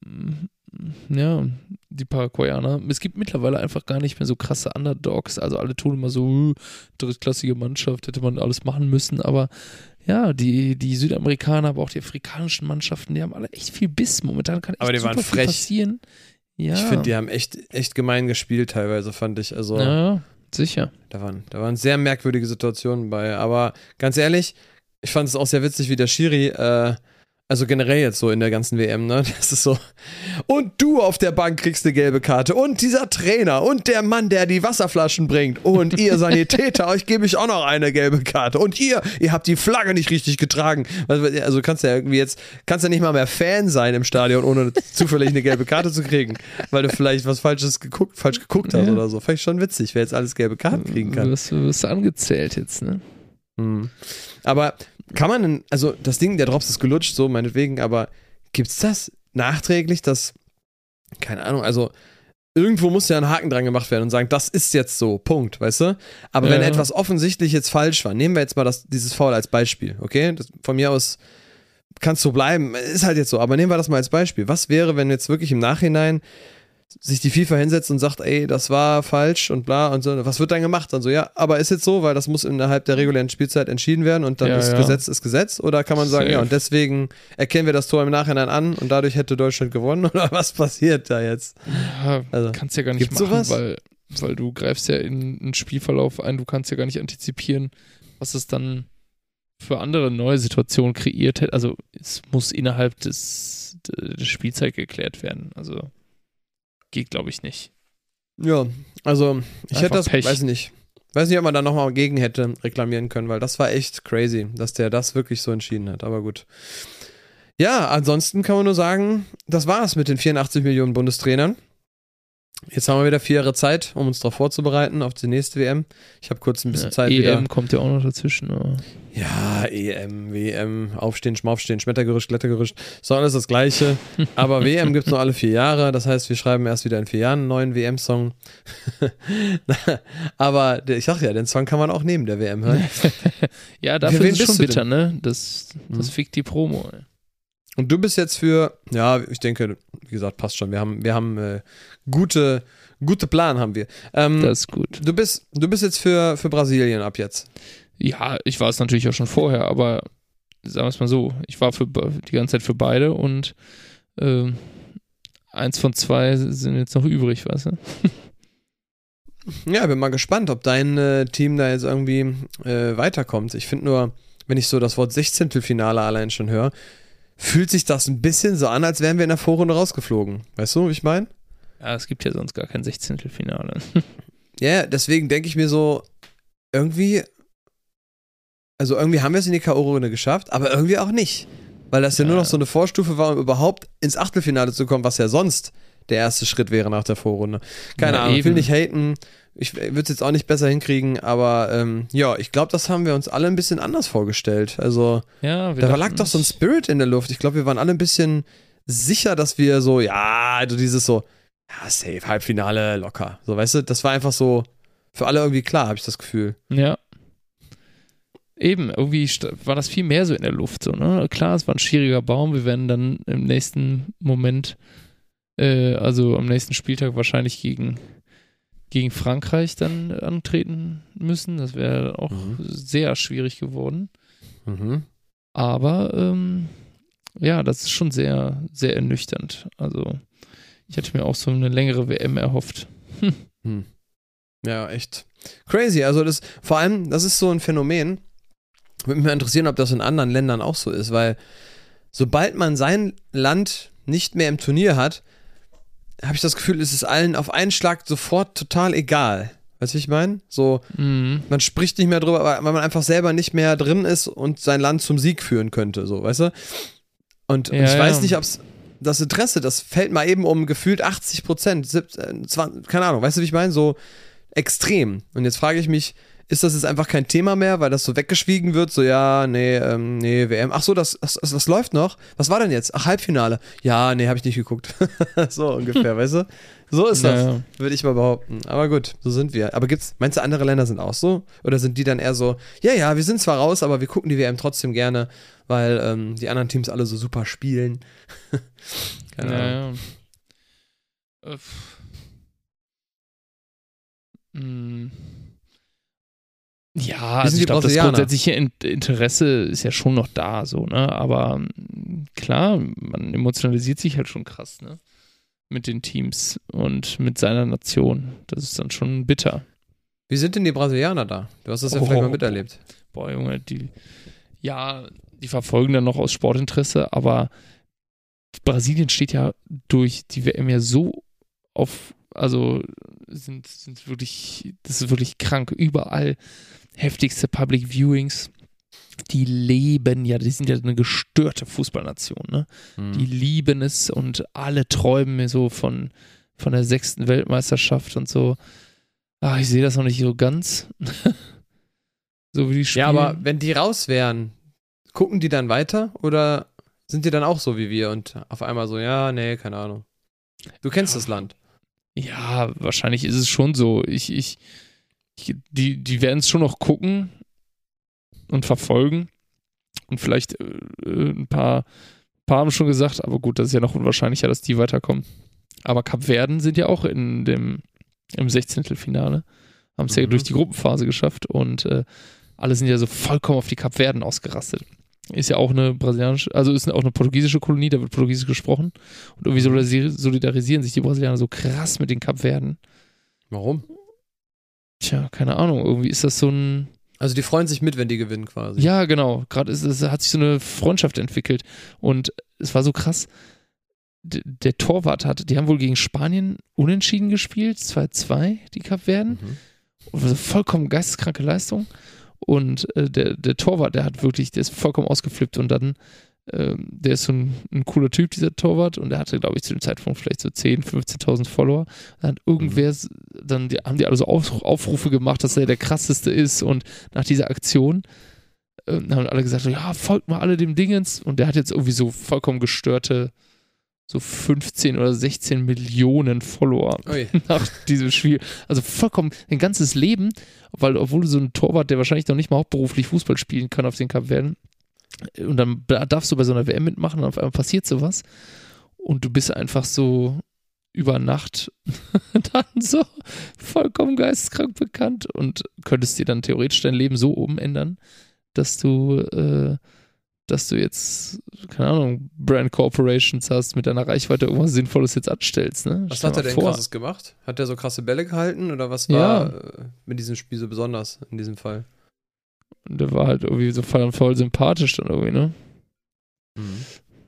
mm, ja, die Paraguayaner, es gibt mittlerweile einfach gar nicht mehr so krasse Underdogs, also alle tun immer so, äh, drittklassige Mannschaft, hätte man alles machen müssen, aber ja, die, die Südamerikaner, aber auch die afrikanischen Mannschaften, die haben alle echt viel Biss. Momentan kann echt Aber die waren super viel frech. passieren. Ja. Ich finde, die haben echt, echt gemein gespielt teilweise, fand ich. Also, Ja, sicher. Da waren, da waren sehr merkwürdige Situationen bei. Aber ganz ehrlich, ich fand es auch sehr witzig, wie der Schiri, äh, also generell jetzt so in der ganzen W M, ne? Das ist so. Und du auf der Bank kriegst eine gelbe Karte. Und dieser Trainer und der Mann, der die Wasserflaschen bringt. Und ihr Sanitäter, euch gebe ich auch noch eine gelbe Karte. Und ihr, ihr habt die Flagge nicht richtig getragen. Also kannst ja irgendwie jetzt, kannst ja nicht mal mehr Fan sein im Stadion, ohne zufällig eine gelbe Karte zu kriegen. Weil du vielleicht was Falsches geguckt, falsch geguckt hast Ja. oder so. Fand ich schon witzig, wer jetzt alles gelbe Karten kriegen kann. Du wirst, du wirst angezählt jetzt, ne? Hm. Aber kann man denn, also das Ding, der Drops ist gelutscht, so meinetwegen, aber gibt's das nachträglich, dass, keine Ahnung, also irgendwo muss ja ein Haken dran gemacht werden und sagen, das ist jetzt so, Punkt, weißt du? Aber Ja. wenn etwas offensichtlich jetzt falsch war, nehmen wir jetzt mal das, dieses Foul als Beispiel, okay? Das, von mir aus kannst du bleiben, ist halt jetzt so, aber nehmen wir das mal als Beispiel. Was wäre, wenn jetzt wirklich im Nachhinein sich die FIFA hinsetzt und sagt, ey, das war falsch und bla und so, was wird dann gemacht? Dann so, ja, aber ist jetzt so, weil das muss innerhalb der regulären Spielzeit entschieden werden und dann Ja, ist ja. Gesetz ist Gesetz? Oder kann man sagen, Safe. ja, und deswegen erkennen wir das Tor im Nachhinein an und dadurch hätte Deutschland gewonnen? Oder was passiert da jetzt? Ja, Also, kannst ja gar nicht gibt's machen, sowas? weil, weil du greifst ja in einen Spielverlauf ein, du kannst ja gar nicht antizipieren, was es dann für andere neue Situationen kreiert hätte. Also es muss innerhalb des, der Spielzeit geklärt werden. Also geht, glaube ich, nicht. Ja, also ich Einfach hätte das, Pech. weiß nicht, weiß nicht, ob man da nochmal gegen hätte reklamieren können, weil das war echt crazy, dass der das wirklich so entschieden hat, aber gut. Ja, ansonsten kann man nur sagen, das war's mit den vierundachtzig Millionen Bundestrainern. Jetzt haben wir wieder vier Jahre Zeit, um uns darauf vorzubereiten, auf die nächste W M. Ich habe kurz ein bisschen Ja, Zeit E M wieder. kommt ja auch noch dazwischen. Aber Ja, E M, W M, Aufstehen, Schmaufstehen, Schmettergerüst, Klettergerüst, ist doch alles das Gleiche. Aber W M gibt es nur alle vier Jahre, das heißt, wir schreiben erst wieder in vier Jahren einen neuen W M-Song. Aber der- ich sag ja, den Song kann man auch neben der W M hören. ja, dafür wen ist es schon bist du bitter, ne? Das, das Mhm. fickt die Promo. Ey. Und du bist jetzt für, ja, ich denke, wie gesagt, passt schon. Wir haben, wir haben äh, gute, gute Plan haben wir. Ähm, Das ist gut. du bist, du bist jetzt für, für Brasilien ab jetzt. Ja, ich war es natürlich auch schon vorher, aber sagen wir es mal so, ich war für, be- die ganze Zeit für beide und ähm, eins von zwei sind jetzt noch übrig, weißt du? Ja, bin mal gespannt, ob dein äh, Team da jetzt irgendwie äh, weiterkommt. Ich finde nur, wenn ich so das Wort Sechzehntelfinale allein schon höre, fühlt sich das ein bisschen so an, als wären wir in der Vorrunde rausgeflogen. Weißt du, wie ich meine? Ja, es gibt ja sonst gar kein Sechzehntelfinale. Ja, deswegen denke ich mir so, irgendwie, also irgendwie haben wir es in die K O-Runde geschafft, aber irgendwie auch nicht. Weil das ja, Ja, nur noch ja. so eine Vorstufe war, um überhaupt ins Achtelfinale zu kommen, was ja sonst der erste Schritt wäre nach der Vorrunde. Keine Ja, Ahnung, ich will eben. nicht haten, ich würde es jetzt auch nicht besser hinkriegen, aber ähm, ja, ich glaube, das haben wir uns alle ein bisschen anders vorgestellt. Also, Ja, wir da dachten lag doch so ein nicht- Spirit in der Luft. Ich glaube, wir waren alle ein bisschen sicher, dass wir so, ja, also dieses so, ja, safe, Halbfinale, locker. So, weißt du, das war einfach so für alle irgendwie klar, habe ich das Gefühl. Ja. Eben, irgendwie sta- war das viel mehr so in der Luft. So, ne? Klar, es war ein schwieriger Baum. Wir werden dann im nächsten Moment, äh, also am nächsten Spieltag wahrscheinlich gegen, gegen Frankreich dann antreten müssen. Das wäre auch Mhm. sehr schwierig geworden. Mhm. Aber ähm, ja, das ist schon sehr, sehr ernüchternd. Also ich hätte mir auch so eine längere W M erhofft. Hm. Ja, echt crazy. Also das, vor allem, das ist so ein Phänomen. Würde mich mal interessieren, ob das in anderen Ländern auch so ist, weil sobald man sein Land nicht mehr im Turnier hat, habe ich das Gefühl, ist es allen auf einen Schlag sofort total egal. Weißt du, wie ich meine? So, Mhm. man spricht nicht mehr drüber, weil man einfach selber nicht mehr drin ist und sein Land zum Sieg führen könnte, so, weißt du? Und, und Ja, ich weiß ja. nicht, ob es das Interesse, das fällt mal eben um gefühlt achtzig Prozent, siebzig, zwanzig, keine Ahnung, weißt du, wie ich meine? So extrem. Und jetzt frage ich mich, ist das jetzt einfach kein Thema mehr, weil das so weggeschwiegen wird? So, ja, nee, ähm, nee, W M. Ach so, das, das, das läuft noch? Was war denn jetzt? Ach, Halbfinale. Ja, nee, habe ich nicht geguckt. So ungefähr, weißt du? So ist das, Ja, ja. würde ich mal behaupten. Aber gut, so sind wir. Aber gibt's, meinst du, andere Länder sind auch so? Oder sind die dann eher so, ja, ja, wir sind zwar raus, aber wir gucken die W M trotzdem gerne, weil ähm, die anderen Teams alle so super spielen? Keine Ahnung. Ja, ja. Äh, pff. Mm. Ja, Wie also sind ich die glaube, das Brasilianer? grundsätzliche In- Interesse ist ja schon noch da, so, ne? Aber mm, klar, man emotionalisiert sich halt schon krass, ne? Mit den Teams und mit seiner Nation. Das ist dann schon bitter. Wie sind denn die Brasilianer da? Du hast das ja Oh. vielleicht mal miterlebt. Boah, Junge, die, ja, die verfolgen dann noch aus Sportinteresse, aber Brasilien steht ja durch die W M ja so auf, also sind, sind wirklich, das ist wirklich krank. Überall heftigste Public Viewings. Die leben ja, die sind ja eine gestörte Fußballnation, ne? Hm. Die lieben es und alle träumen mir so von, von der sechsten Weltmeisterschaft und so. Ah, ich sehe das noch nicht so ganz. So wie die spielen. Ja, aber wenn die raus wären, gucken die dann weiter oder sind die dann auch so wie wir und auf einmal so, ja, nee, keine Ahnung. Du kennst Ja. das Land. Ja, wahrscheinlich ist es schon so. Ich, ich, ich die, die werden es schon noch gucken und verfolgen. Und vielleicht äh, ein paar, paar haben schon gesagt, aber gut, das ist ja noch unwahrscheinlicher, dass die weiterkommen. Aber Kapverden sind ja auch in dem, im Sechzehntelfinale, haben es Mhm. ja durch die Gruppenphase geschafft und äh, alle sind ja so vollkommen auf die Kapverden ausgerastet. Ist ja auch eine brasilianische, also ist auch eine portugiesische Kolonie, da wird Portugiesisch gesprochen und irgendwie solidari- solidarisieren sich die Brasilianer so krass mit den Kapverden. Warum? Tja, keine Ahnung, irgendwie ist das so ein, Also die freuen sich mit, wenn die gewinnen quasi. ja genau, gerade ist es hat sich so eine Freundschaft entwickelt und es war so krass, D- der Torwart hat, die haben wohl gegen Spanien unentschieden gespielt, zwei zwei, die Kapverden. Mhm. Also vollkommen geisteskranke Leistung. Und äh, der, der Torwart, der hat wirklich, der ist vollkommen ausgeflippt und dann, ähm, der ist so ein, ein cooler Typ, dieser Torwart, und der hatte, glaube ich, zu dem Zeitpunkt vielleicht so zehntausend, fünfzehntausend Follower. Dann hat irgendwer, s- dann die, haben die alle so Auf, Aufrufe gemacht, dass er der krasseste ist, und nach dieser Aktion ähm, haben alle gesagt, so, ja, folgt mal alle dem Dingens, und der hat jetzt irgendwie so vollkommen gestörte so fünfzehn oder sechzehn Millionen Follower Ui. nach diesem Spiel. Also vollkommen ein ganzes Leben, weil obwohl du so ein Torwart, der wahrscheinlich noch nicht mal hauptberuflich Fußball spielen kann auf den Kapverden, und dann darfst du bei so einer W M mitmachen und auf einmal passiert sowas und du bist einfach so über Nacht dann so vollkommen geisteskrank bekannt und könntest dir dann theoretisch dein Leben so umändern, dass du äh, dass du jetzt, keine Ahnung, Brand Corporations hast, mit deiner Reichweite irgendwas Sinnvolles jetzt anstellst. Ne? Was Stell hat er mal denn vor. krasses gemacht? Hat er so krasse Bälle gehalten oder was Ja. war äh, mit diesem Spiel so besonders in diesem Fall? Und der war halt irgendwie so voll, voll sympathisch dann irgendwie, ne? Mhm.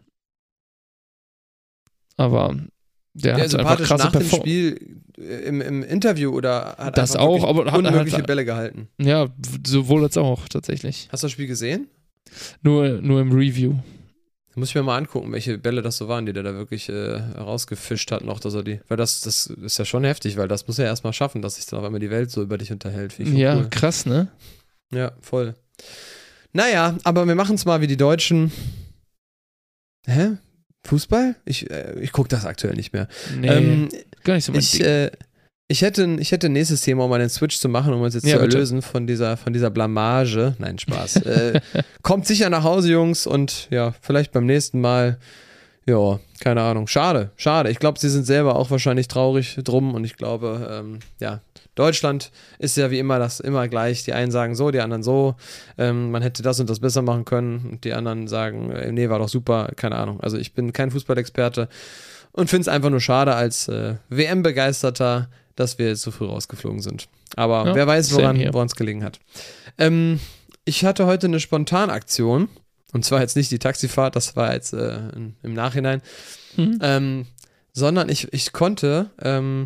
Aber der, Der hat einfach sympathisch krasse nach dem Perform- Spiel äh, im, im Interview oder hat Das einfach auch, wirklich aber hat- unmögliche hat- Bälle gehalten? Ja, sowohl als auch tatsächlich. Hast du das Spiel gesehen? Nur, nur im Review. Da muss ich mir mal angucken, welche Bälle das so waren, die der da wirklich äh, rausgefischt hat noch, dass er die, weil das, das ist ja schon heftig, weil das muss er erstmal schaffen, dass sich dann auf einmal die Welt so über dich unterhält. Finde ich schon Ja, cool. krass, ne? Ja, voll. Naja, aber wir machen es mal wie die Deutschen. Hä? Fußball? Ich, äh, ich gucke das aktuell nicht mehr. Nee, ähm, gar nicht so mein ich, Ding. äh, ich, hätte, ich hätte ein nächstes Thema, um einen Switch zu machen, um uns jetzt Ja, zu bitte. erlösen von dieser, von dieser Blamage. Nein, Spaß. äh, kommt sicher nach Hause, Jungs, und ja, vielleicht beim nächsten Mal. Ja, keine Ahnung. Schade, schade. Ich glaube, sie sind selber auch wahrscheinlich traurig drum, und ich glaube, ähm, ja, Deutschland ist ja wie immer das immer gleich. Die einen sagen so, die anderen so. Ähm, man hätte das und das besser machen können, und die anderen sagen, äh, nee, war doch super. Keine Ahnung. Also ich bin kein Fußballexperte und finde es einfach nur schade als äh, W M-Begeisterter, dass wir jetzt so früh rausgeflogen sind. Aber Ja, wer weiß, same woran here. es gelegen hat. Ähm, ich hatte heute eine Spontanaktion. Und zwar jetzt nicht die Taxifahrt, das war jetzt äh, in, im Nachhinein. Mhm. Ähm, sondern ich, ich konnte, ähm,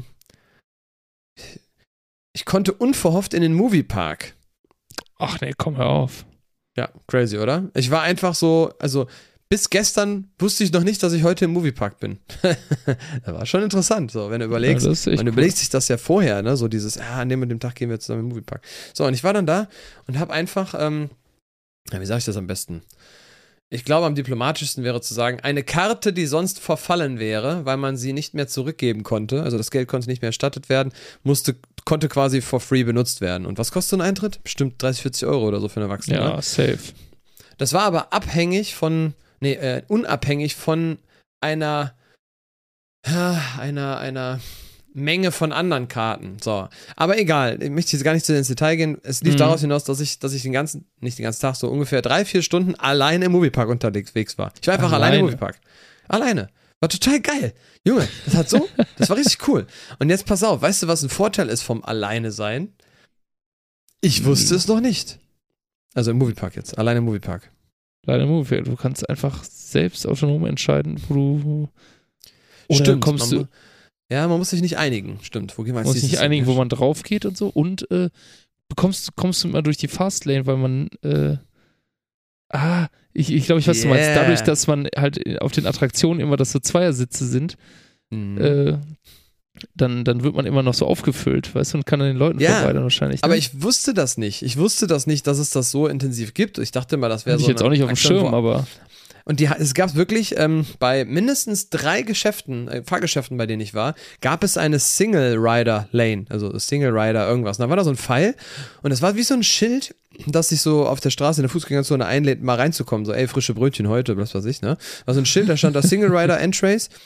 ich konnte unverhofft in den Moviepark. Ach nee, komm, hör auf. Ja, crazy, oder? Ich war einfach so, also bis gestern wusste ich noch nicht, dass ich heute im Moviepark bin. Das war schon interessant, so, wenn du überlegst. Ja, das ist echt Man cool. überlegt sich das ja vorher, ne, so dieses, ja, an dem und dem Tag gehen wir zusammen im Moviepark. So, und ich war dann da und habe einfach, ähm, ja, wie sage ich das am besten? Ich glaube, am diplomatischsten wäre zu sagen, eine Karte, die sonst verfallen wäre, weil man sie nicht mehr zurückgeben konnte, also das Geld konnte nicht mehr erstattet werden, musste, konnte quasi for free benutzt werden. Und was kostet so ein Eintritt? Bestimmt dreißig, vierzig Euro oder so für einen Erwachsenen. Ja, Ne? safe. Das war aber abhängig von, nee, äh, unabhängig von einer, äh, einer, einer Menge von anderen Karten. So. Aber egal, ich möchte jetzt gar nicht zu ins Detail gehen. Es lief Mhm. daraus hinaus, dass ich, dass ich den ganzen, nicht den ganzen Tag, so ungefähr drei, vier Stunden alleine im Moviepark unterwegs war. Ich war einfach alleine, Alleine? im Moviepark. Alleine. War total geil. Junge, das hat so, das war richtig cool. Und jetzt pass auf, weißt du, was ein Vorteil ist vom Alleine sein? Ich wusste Mhm. es noch nicht. Also im Moviepark jetzt, alleine im Moviepark. Leider Movie. Du kannst einfach selbst autonom entscheiden, wo du. Oder Stimmt, kommst man, du, ja, man muss sich nicht einigen. Stimmt, wo gehen wir als musst nächstes nicht einigen, hin? wo man drauf geht und so. Und äh, bekommst, kommst du immer durch die Fastlane, weil man. Äh, ah, ich, ich glaube, ich weiß, was du meinst. Yeah. Dadurch, dass man halt auf den Attraktionen immer, dass so Zweiersitze sind, Mhm. äh, dann, dann wird man immer noch so aufgefüllt, weißt du, und kann an den Leuten Ja, vorbei dann wahrscheinlich. Ne? Aber ich wusste das nicht. Ich wusste das nicht, dass es das so intensiv gibt. Ich dachte mal, das wäre Hatte so ich jetzt eine auch nicht auf dem Aktion, Schirm, wo- aber. Und die, es gab wirklich ähm, bei mindestens drei Geschäften, äh, Fahrgeschäften, bei denen ich war, gab es eine Single-Rider-Lane, also Single-Rider irgendwas. Und da war da so ein Pfeil und es war wie so ein Schild, das sich so auf der Straße in der Fußgängerzone einlädt, mal reinzukommen. So, ey, frische Brötchen heute, was weiß ich, ne? War so ein Schild, da stand da Single-Rider-Entrace.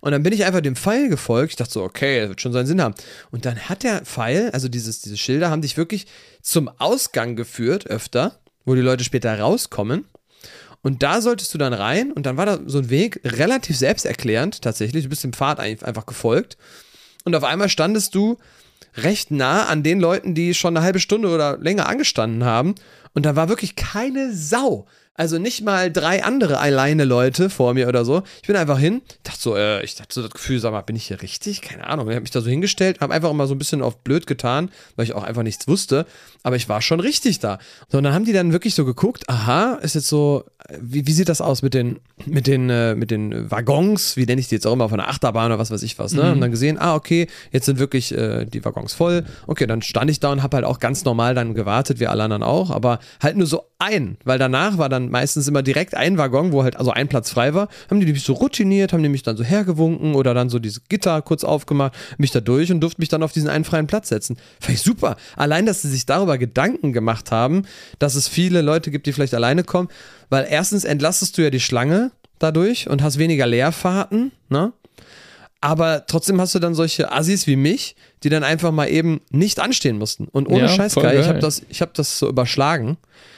Und dann bin ich einfach dem Pfeil gefolgt. Ich dachte so, okay, das wird schon seinen Sinn haben. Und dann hat der Pfeil, also dieses, diese Schilder, haben dich wirklich zum Ausgang geführt, öfter, wo die Leute später rauskommen. Und da solltest du dann rein. Und dann war da so ein Weg, relativ selbsterklärend tatsächlich. Du bist dem Pfad einfach gefolgt. Und auf einmal standest du recht nah an den Leuten, die schon eine halbe Stunde oder länger angestanden haben. Und da war wirklich keine Sau. Also nicht mal drei andere alleine Leute vor mir oder so. Ich bin einfach hin, dachte so, äh, ich hatte so das Gefühl, sag mal, bin ich hier richtig? Keine Ahnung. Ich habe mich da so hingestellt, habe einfach immer so ein bisschen auf blöd getan, weil ich auch einfach nichts wusste. Aber ich war schon richtig da. So, und dann haben die dann wirklich so geguckt, aha, ist jetzt so, wie, wie sieht das aus mit den, mit den, äh, mit den Waggons? Wie nenne ich die jetzt auch immer, von der Achterbahn oder was weiß ich was, ne? Mhm. Und dann gesehen, ah, okay, jetzt sind wirklich äh, die Waggons voll. Okay, dann stand ich da und habe halt auch ganz normal dann gewartet, wie alle anderen auch, aber halt nur so ein, weil danach war dann meistens immer direkt ein Waggon, wo halt also ein Platz frei war, haben die mich so routiniert, haben die mich dann so hergewunken oder dann so dieses Gitter kurz aufgemacht, mich da durch und durfte mich dann auf diesen einen freien Platz setzen. Fand ich super. Allein, dass sie sich darüber Gedanken gemacht haben, dass es viele Leute gibt, die vielleicht alleine kommen, weil erstens entlastest du ja die Schlange dadurch und hast weniger Leerfahrten, ne? Aber trotzdem hast du dann solche Assis wie mich, die dann einfach mal eben nicht anstehen mussten. Und ohne Ja, Scheiß, voll geil, ich geil. habe das, ich hab das so überschlagen.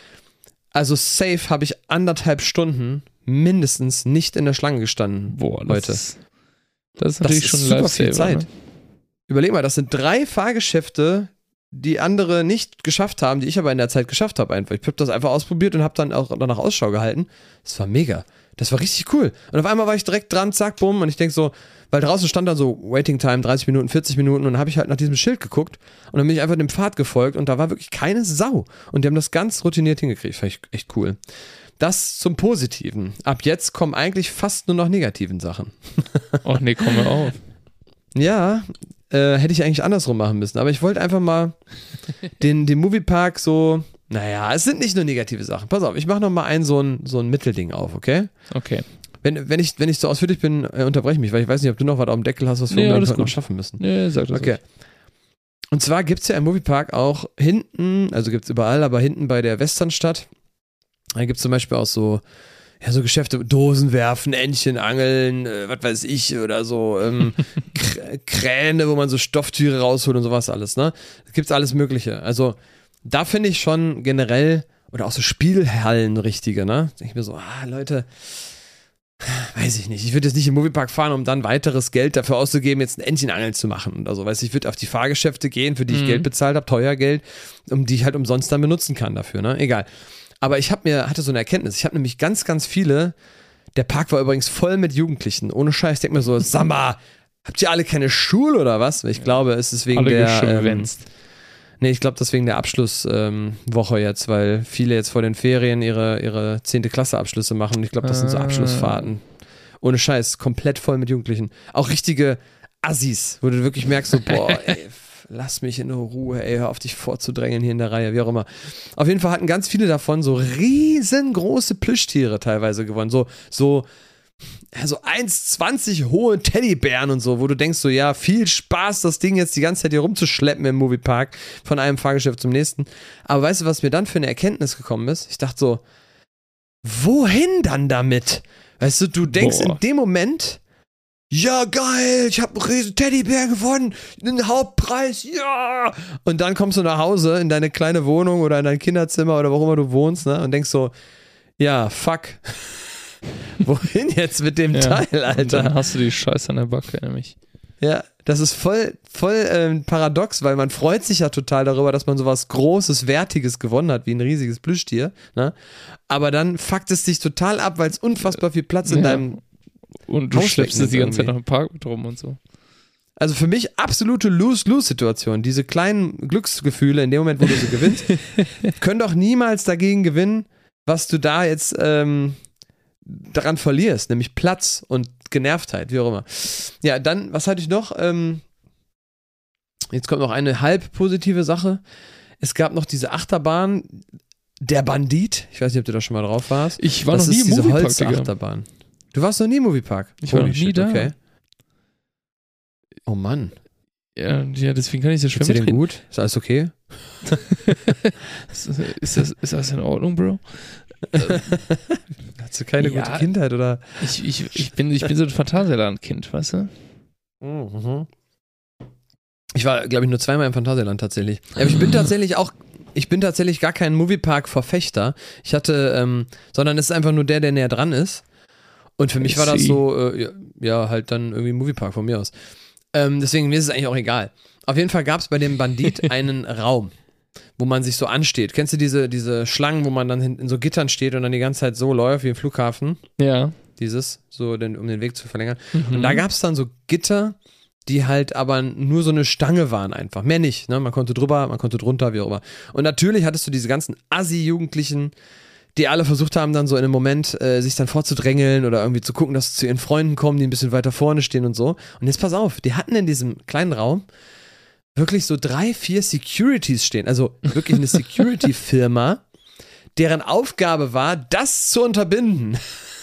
Also safe habe ich anderthalb Stunden mindestens nicht in der Schlange gestanden. Boah, das heute. Ist, das ist Das natürlich ist schon ein super viel Lifesaver, Zeit. ne? Überleg mal, das sind drei Fahrgeschäfte, die andere nicht geschafft haben, die ich aber in der Zeit geschafft habe einfach. Ich habe das einfach ausprobiert und habe dann auch danach Ausschau gehalten. Das war mega. Das war richtig cool. Und auf einmal war ich direkt dran, zack, bumm. Und ich denke so, weil draußen stand dann so Waiting Time, dreißig Minuten, vierzig Minuten. Und dann habe ich halt nach diesem Schild geguckt. Und dann bin ich einfach dem Pfad gefolgt. Und da war wirklich keine Sau. Und die haben das ganz routiniert hingekriegt. Fand ich echt cool. Das zum Positiven. Ab jetzt kommen eigentlich fast nur noch negativen Sachen. Ach nee, komm mal auf. Ja, äh, hätte ich eigentlich andersrum machen müssen. Aber ich wollte einfach mal den, den Moviepark so, naja, es sind nicht nur negative Sachen. Pass auf, ich mache nochmal ein so ein, so ein Mittelding auf, okay? Okay. Wenn, wenn, ich, wenn ich so ausführlich bin, äh, unterbreche mich, weil ich weiß nicht, ob du noch was auf dem Deckel hast, was wir Nee, nee, alles heute noch gut. schaffen müssen. Nee, sag das Okay. nicht. Und zwar gibt es ja im Moviepark auch hinten, also gibt es überall, aber hinten bei der Westernstadt, da gibt es zum Beispiel auch so, ja, so Geschäfte, Dosen werfen, Entchen angeln, äh, was weiß ich, oder so ähm, Kr- Kräne, wo man so Stofftiere rausholt und sowas alles, ne? Da gibt's alles Mögliche. Also, da finde ich schon generell, oder auch so Spielhallen richtige, ne? Da denke ich mir so, ah, Leute, weiß ich nicht. Ich würde jetzt nicht im Moviepark fahren, um dann weiteres Geld dafür auszugeben, jetzt ein Entchenangeln zu machen oder so. Weißt du, ich würde auf die Fahrgeschäfte gehen, für die ich Mhm. Geld bezahlt habe, teuer Geld, um die ich halt umsonst dann benutzen kann dafür, ne? Egal. Aber ich hab mir, hatte so eine Erkenntnis. Ich habe nämlich ganz, ganz viele, der Park war übrigens voll mit Jugendlichen. Ohne Scheiß, ich denke mir so, sag mal, habt ihr alle keine Schule oder was? Weil ich glaube, es ist wegen Alle der, ähm, geschwänzt. nee, ich glaube, das wegen der Abschlusswoche ähm, jetzt, weil viele jetzt vor den Ferien ihre, ihre zehnte Klasse Abschlüsse machen. Und ich glaube, das sind so Ah. Abschlussfahrten. Ohne Scheiß, komplett voll mit Jugendlichen. Auch richtige Assis, wo du wirklich merkst, so, boah, ey, lass mich in Ruhe, ey, hör auf dich vorzudrängen hier in der Reihe, wie auch immer. Auf jeden Fall hatten ganz viele davon so riesengroße Plüschtiere teilweise gewonnen. So, so, ja, so eins zwanzig hohe Teddybären und so, wo du denkst so, ja, viel Spaß, das Ding jetzt die ganze Zeit hier rumzuschleppen im Moviepark von einem Fahrgeschäft zum nächsten. Aber weißt du, was mir dann für eine Erkenntnis gekommen ist? Ich dachte so, wohin dann damit? Weißt du, du denkst Boah. in dem Moment, ja, geil, ich habe einen riesen Teddybär gewonnen, einen Hauptpreis, ja. Und dann kommst du nach Hause in deine kleine Wohnung oder in dein Kinderzimmer oder wo auch immer du wohnst, ne, und denkst so, ja, fuck. Wohin jetzt mit dem Ja, Teil, und Alter? dann hast du die Scheiße an der Backe, nämlich. Ja, das ist voll, voll ähm, paradox, weil man freut sich ja total darüber, dass man sowas Großes, Wertiges gewonnen hat, wie ein riesiges Plüschtier, ne? Aber dann fuckt es dich total ab, weil es unfassbar viel Platz in Ja. deinem Und du Haus schleppst es die ganze Zeit irgendwie. noch im Park mit rum und so. Also für mich absolute Lose-Lose-Situation. Diese kleinen Glücksgefühle in dem Moment, wo du sie gewinnst, können doch niemals dagegen gewinnen, was du da jetzt ähm, daran verlierst, nämlich Platz und Genervtheit, wie auch immer. Ja, dann, was hatte ich noch? Ähm, jetzt kommt noch eine halb positive Sache. Es gab noch diese Achterbahn, der Bandit. Ich weiß nicht, ob du da schon mal drauf warst. Ich war das noch nie ist im diese Moviepark, Digga. Holzachterbahn. Du warst noch nie im Moviepark? Ich war Holy noch nie shit, da. Okay. Oh Mann. Ja, ja, deswegen kann ich das schwer Geht's dir denn mitreden. gut? Ist alles okay? Ist, ist, das, ist das in Ordnung, Bro? Hast du keine ja, gute Kindheit, oder? Ich, ich, ich, bin, ich bin so ein Phantasialand-Kind, weißt du? Mhm. Ich war, glaube ich, nur zweimal im Phantasialand tatsächlich. Aber ich bin tatsächlich auch, ich bin tatsächlich gar kein Moviepark-Verfechter. Ich hatte, ähm, sondern es ist einfach nur der, der näher dran ist. Und für mich war das so, äh, ja, ja, halt dann irgendwie Moviepark von mir aus. Ähm, deswegen, mir ist es eigentlich auch egal. Auf jeden Fall gab es bei dem Bandit einen Raum, wo man sich so ansteht. Kennst du diese, diese Schlangen, wo man dann in so Gittern steht und dann die ganze Zeit so läuft wie im Flughafen? Ja. Dieses, so den, um den Weg zu verlängern. Mhm. Und da gab es dann so Gitter, die halt aber nur so eine Stange waren einfach. Mehr nicht, ne? Man konnte drüber, man konnte drunter, wie auch immer. Und natürlich hattest du diese ganzen Assi-Jugendlichen, die alle versucht haben, dann so in einem Moment äh, sich dann vorzudrängeln oder irgendwie zu gucken, dass sie zu ihren Freunden kommen, die ein bisschen weiter vorne stehen und so. Und jetzt pass auf, die hatten in diesem kleinen Raum wirklich so drei, vier Securities stehen. Also wirklich eine Security-Firma, deren Aufgabe war, das zu unterbinden.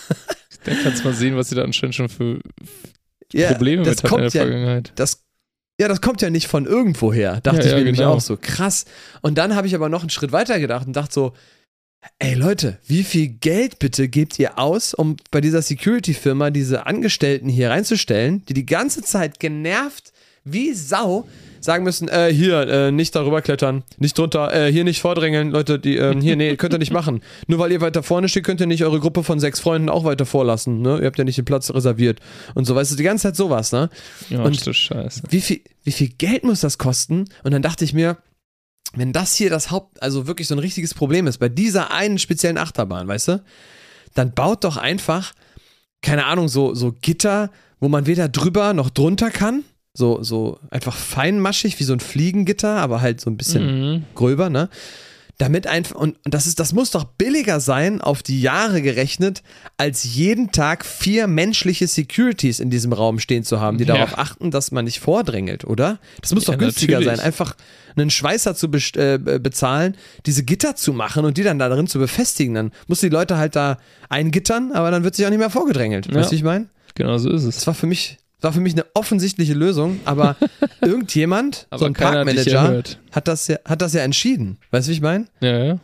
Da kannst du mal sehen, was sie da anscheinend schon für ja, Probleme mit hatten in der ja, Vergangenheit. Das Ja, das kommt ja nicht von irgendwoher, dachte ja, ich ja, mir nämlich genau. auch so. Krass. Und dann habe ich aber noch einen Schritt weiter gedacht und dachte so, ey Leute, wie viel Geld bitte gebt ihr aus, um bei dieser Security-Firma diese Angestellten hier reinzustellen, die die ganze Zeit genervt wie Sau sagen müssen, äh, hier, äh, nicht darüber klettern, nicht drunter, äh, hier nicht vordrängeln, Leute, die, äh, hier, nee, könnt ihr nicht machen. Nur weil ihr weiter vorne steht, könnt ihr nicht eure Gruppe von sechs Freunden auch weiter vorlassen, ne? Ihr habt ja nicht den Platz reserviert und so, weißt du, die ganze Zeit sowas, ne? Ja, und du Scheiße. Wie viel, wie viel Geld muss das kosten? Und dann dachte ich mir, wenn das hier das Haupt, also wirklich so ein richtiges Problem ist, bei dieser einen speziellen Achterbahn, weißt du, dann baut doch einfach, keine Ahnung, so, so Gitter, wo man weder drüber noch drunter kann. So, so einfach feinmaschig, wie so ein Fliegengitter, aber halt so ein bisschen Mhm. gröber, ne? Damit einfach, und, und das ist, das muss doch billiger sein, auf die Jahre gerechnet, als jeden Tag vier menschliche Securities in diesem Raum stehen zu haben, die Ja. darauf achten, dass man nicht vordrängelt, oder? Das muss Ja, doch günstiger natürlich. sein, einfach einen Schweißer zu best- äh, bezahlen, diese Gitter zu machen und die dann da drin zu befestigen. Dann musst du die Leute halt da eingittern, aber dann wird sich auch nicht mehr vorgedrängelt. Ja. Weißt du, wie ich meine? Genau so ist Das es. war für mich, das war für mich eine offensichtliche Lösung, aber irgendjemand, Aber so ein keiner hat dich Parkmanager, erhört. hat das ja, hat das ja entschieden. Weißt du, wie ich meine? Ja, ja. Und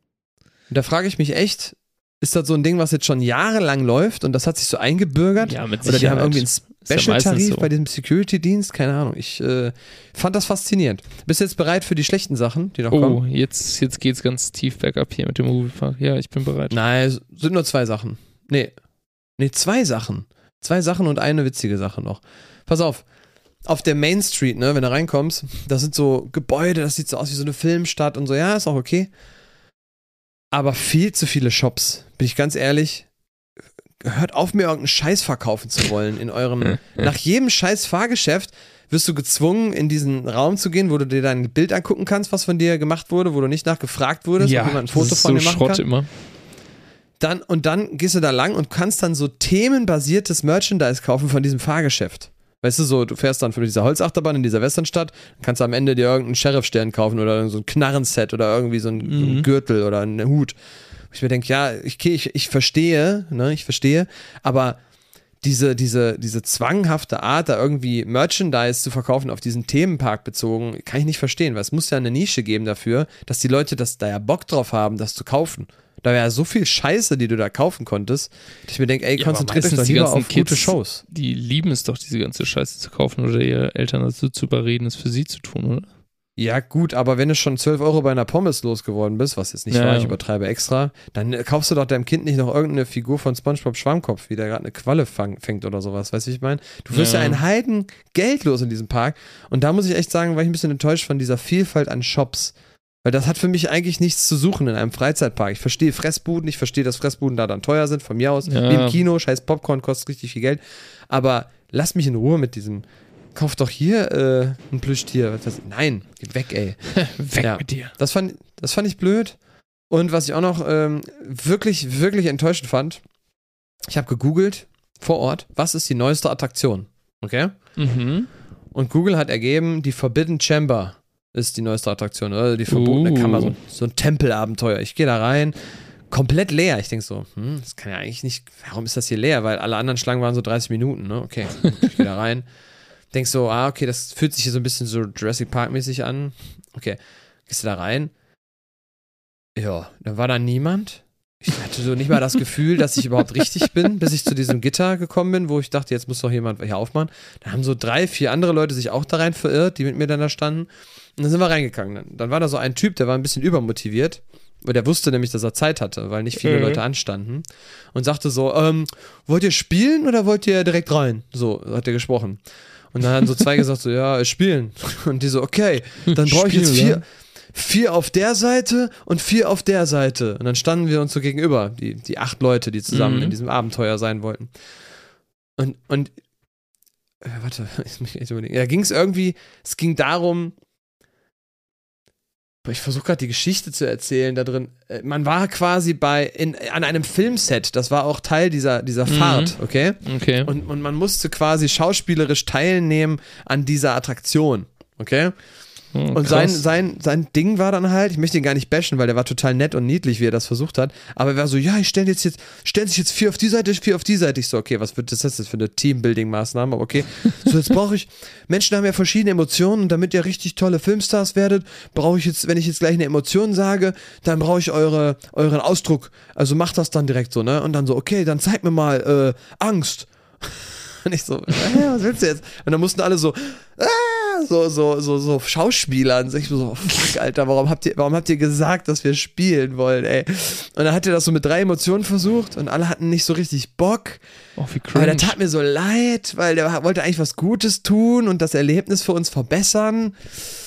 da frage ich mich echt, ist das so ein Ding, was jetzt schon jahrelang läuft und das hat sich so eingebürgert? Ja, mit Oder die haben Sicherheit. irgendwie einen Ist ja Special-Tarif meistens so. bei diesem Security-Dienst? Keine Ahnung. Ich äh, fand das faszinierend. Bist du jetzt bereit für die schlechten Sachen, die noch Oh, kommen? jetzt, jetzt geht's ganz tief bergab hier mit dem Moviepark. Ja, ich bin bereit. Nein, es sind nur zwei Sachen. Nee. Nee, zwei Sachen. Zwei Sachen und eine witzige Sache noch. Pass auf. Auf der Main Street, ne, wenn du reinkommst, da sind so Gebäude, das sieht so aus wie so eine Filmstadt und so. Ja, ist auch okay. Aber viel zu viele Shops, bin ich ganz ehrlich. Hört auf, mir irgendeinen Scheiß verkaufen zu wollen in eurem. Nach jedem scheiß Fahrgeschäft wirst du gezwungen, in diesen Raum zu gehen, wo du dir dein Bild angucken kannst, was von dir gemacht wurde, wo du nicht nachgefragt wurdest, ja, ob jemand ein Foto das ist von so dir machen Schrott kann. immer. Dann, und dann gehst du da lang und kannst dann so themenbasiertes Merchandise kaufen von diesem Fahrgeschäft. Weißt du, so, du fährst dann für diese Holzachterbahn in dieser Westernstadt, kannst am Ende dir irgendeinen Sheriff-Stern kaufen oder so ein Knarrenset oder irgendwie so ein, so ein Mhm. Gürtel oder einen Hut. Ich mir denke, ja, ich, okay, ich, ich verstehe, ne, ich verstehe, aber diese, diese, diese zwanghafte Art, da irgendwie Merchandise zu verkaufen auf diesen Themenpark bezogen, kann ich nicht verstehen, weil es muss ja eine Nische geben dafür, dass die Leute das da ja Bock drauf haben, das zu kaufen. Da wäre ja so viel Scheiße, die du da kaufen konntest, dass ich mir denke, ey, Ja, aber konzentriert euch meistens doch die lieber ganzen auf gute Kids, Shows. Die lieben es doch, diese ganze Scheiße zu kaufen oder ihre Eltern dazu zu überreden, es für sie zu tun, oder? Ja, gut, aber wenn du schon zwölf Euro bei einer Pommes losgeworden bist, was jetzt nicht Ja, war, ja. ich übertreibe extra, dann äh, kaufst du doch deinem Kind nicht noch irgendeine Figur von SpongeBob Schwammkopf, wie der gerade eine Qualle fang, fängt oder sowas, weißt du, wie ich meine? Du wirst ja. Ja. ein Heiden Geld los in diesem Park und da muss ich echt sagen, war ich ein bisschen enttäuscht von dieser Vielfalt an Shops, weil das hat für mich eigentlich nichts zu suchen in einem Freizeitpark. Ich verstehe Fressbuden, ich verstehe, dass Fressbuden da dann teuer sind, von mir aus, Ja. wie im Kino, scheiß Popcorn kostet richtig viel Geld, aber lass mich in Ruhe mit diesem kauf doch hier äh, ein Plüschtier. Was das? Nein, geh weg, ey. Weg Ja. mit dir. Das fand, das fand ich blöd. Und was ich auch noch ähm, wirklich, wirklich enttäuschend fand, ich habe gegoogelt vor Ort, was ist die neueste Attraktion? Okay? Mhm. Und Google hat ergeben, die Forbidden Chamber ist die neueste Attraktion, oder die verbotene Uh. Kammer, so, so ein Tempelabenteuer. Ich gehe da rein, komplett leer. Ich denke so, hm, das kann ja eigentlich nicht, warum ist das hier leer? Weil alle anderen Schlangen waren so dreißig Minuten, ne? Okay, gut, ich gehe da rein. Denkst so, ah, okay, das fühlt sich hier so ein bisschen so Jurassic Park-mäßig an. Okay, gehst du da rein? Ja, dann war da niemand. ich hatte so nicht mal das Gefühl, dass ich überhaupt richtig bin, bis ich zu diesem Gitter gekommen bin, wo ich dachte, jetzt muss doch jemand hier aufmachen. Da haben so drei, vier andere Leute sich auch da rein verirrt, die mit mir dann da standen. Und dann sind wir reingegangen. Dann, dann war da so ein Typ, der war ein bisschen übermotiviert, weil der wusste nämlich, dass er Zeit hatte, weil nicht viele mhm. Leute anstanden. Und sagte so, ähm, wollt ihr spielen oder wollt ihr direkt rein? So hat er gesprochen. Und dann haben so zwei gesagt, so, ja, spielen. Und die so, okay, dann brauche ich jetzt vier... Ja. Vier auf der Seite und vier auf der Seite. Und dann standen wir uns so gegenüber, die, die acht Leute, die zusammen mhm. in diesem Abenteuer sein wollten. Und, und äh, warte, ich muss echt überlegen. Da ging es irgendwie, es ging darum, ich versuche gerade die Geschichte zu erzählen da drin. Man war quasi bei, in, an einem Filmset, das war auch Teil dieser, dieser mhm. Fahrt, okay? Okay. Und, und man musste quasi schauspielerisch teilnehmen an dieser Attraktion, okay? Oh, und sein, sein, sein Ding war dann halt, ich möchte ihn gar nicht bashen, weil der war total nett und niedlich, wie er das versucht hat, aber er war so, ja, ich stelle jetzt jetzt, stellen sich jetzt vier auf die Seite, vier auf die Seite. Ich so, okay, was wird das jetzt für eine Teambuilding-Maßnahme? Aber okay, so jetzt brauche ich, Menschen haben ja verschiedene Emotionen und damit ihr richtig tolle Filmstars werdet, brauche ich jetzt, wenn ich jetzt gleich eine Emotion sage, dann brauche ich eure, euren Ausdruck, also macht das dann direkt so, ne? Und dann so, okay, dann zeig mir mal äh, Angst. Und ich so, äh, was willst du jetzt? Und dann mussten alle so, äh, so, so, so, so Schauspielern. Und ich so, fuck, Alter, warum habt ihr, warum habt ihr gesagt, dass wir spielen wollen, ey? Und dann hat er das so mit drei Emotionen versucht und alle hatten nicht so richtig Bock. Oh, wie cringe. Aber der tat mir so leid, weil der wollte eigentlich was Gutes tun und das Erlebnis für uns verbessern.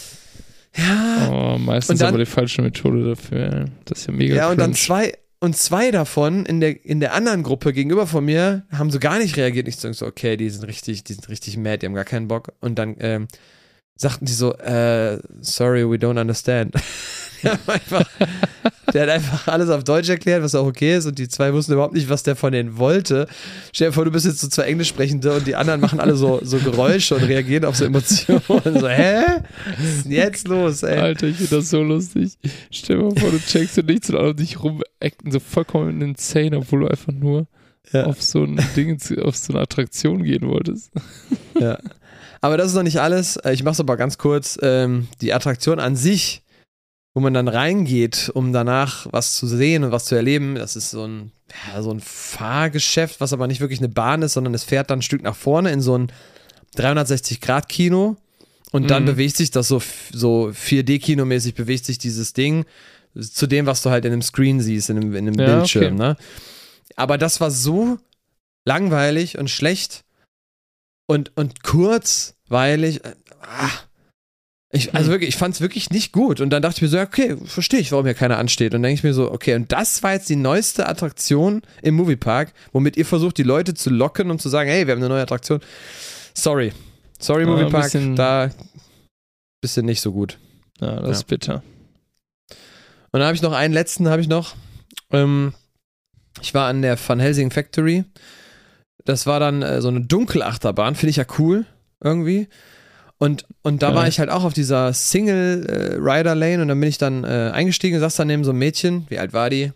Ja. Oh, meistens dann, aber die falsche Methode dafür. Das ist ja mega Ja, cringe. und dann zwei, und zwei davon in der, in der anderen Gruppe gegenüber von mir haben so gar nicht reagiert. Ich so, okay, die sind richtig, die sind richtig mad, die haben gar keinen Bock. Und dann ähm, sagten die so, äh, sorry, we don't understand. der, hat einfach, der hat einfach alles auf Deutsch erklärt, was auch okay ist. Und die zwei wussten überhaupt nicht, was der von denen wollte. Stell dir vor, du bist jetzt so zwei Englischsprechende und die anderen machen alle so, so Geräusche und reagieren auf so Emotionen. So, hä? Was ist denn jetzt los, ey? Alter, ich finde das so lustig. Stell dir mal vor, du checkst und nichts und alle dich rumacten, so vollkommen insane, obwohl du einfach nur ja. auf so ein Ding, auf so eine Attraktion gehen wolltest. Ja. Aber das ist noch nicht alles. Ich mach's aber ganz kurz. Ähm, die Attraktion an sich, wo man dann reingeht, um danach was zu sehen und was zu erleben, das ist so ein, ja, so ein Fahrgeschäft, was aber nicht wirklich eine Bahn ist, sondern es fährt dann ein Stück nach vorne in so ein dreihundertsechzig Grad Kino und dann mhm. bewegt sich das so, so vier D-Kino-mäßig bewegt sich dieses Ding zu dem, was du halt in einem Screen siehst, in einem, in einem ja, Bildschirm. Okay. Ne? Aber das war so langweilig und schlecht und, und kurzweilig. Ah, Ich, also wirklich, ich fand es wirklich nicht gut. Und dann dachte ich mir so, okay, verstehe ich, warum hier keiner ansteht. Und dann denke ich mir so, okay, und das war jetzt die neueste Attraktion im Moviepark, womit ihr versucht, die Leute zu locken und zu sagen, hey, wir haben eine neue Attraktion. Sorry. Sorry, ja, Moviepark, bisschen, da bisschen nicht so gut. Ja, das ja. ist bitter. Und dann habe ich noch einen letzten, habe ich noch. Ähm, ich war an der Van Helsing Factory. Das war dann äh, so eine Dunkelachterbahn, finde ich ja cool, irgendwie. Und, und da ja. war ich halt auch auf dieser Single-Rider-Lane und dann bin ich dann äh, eingestiegen, saß dann neben so einem Mädchen, wie alt war die?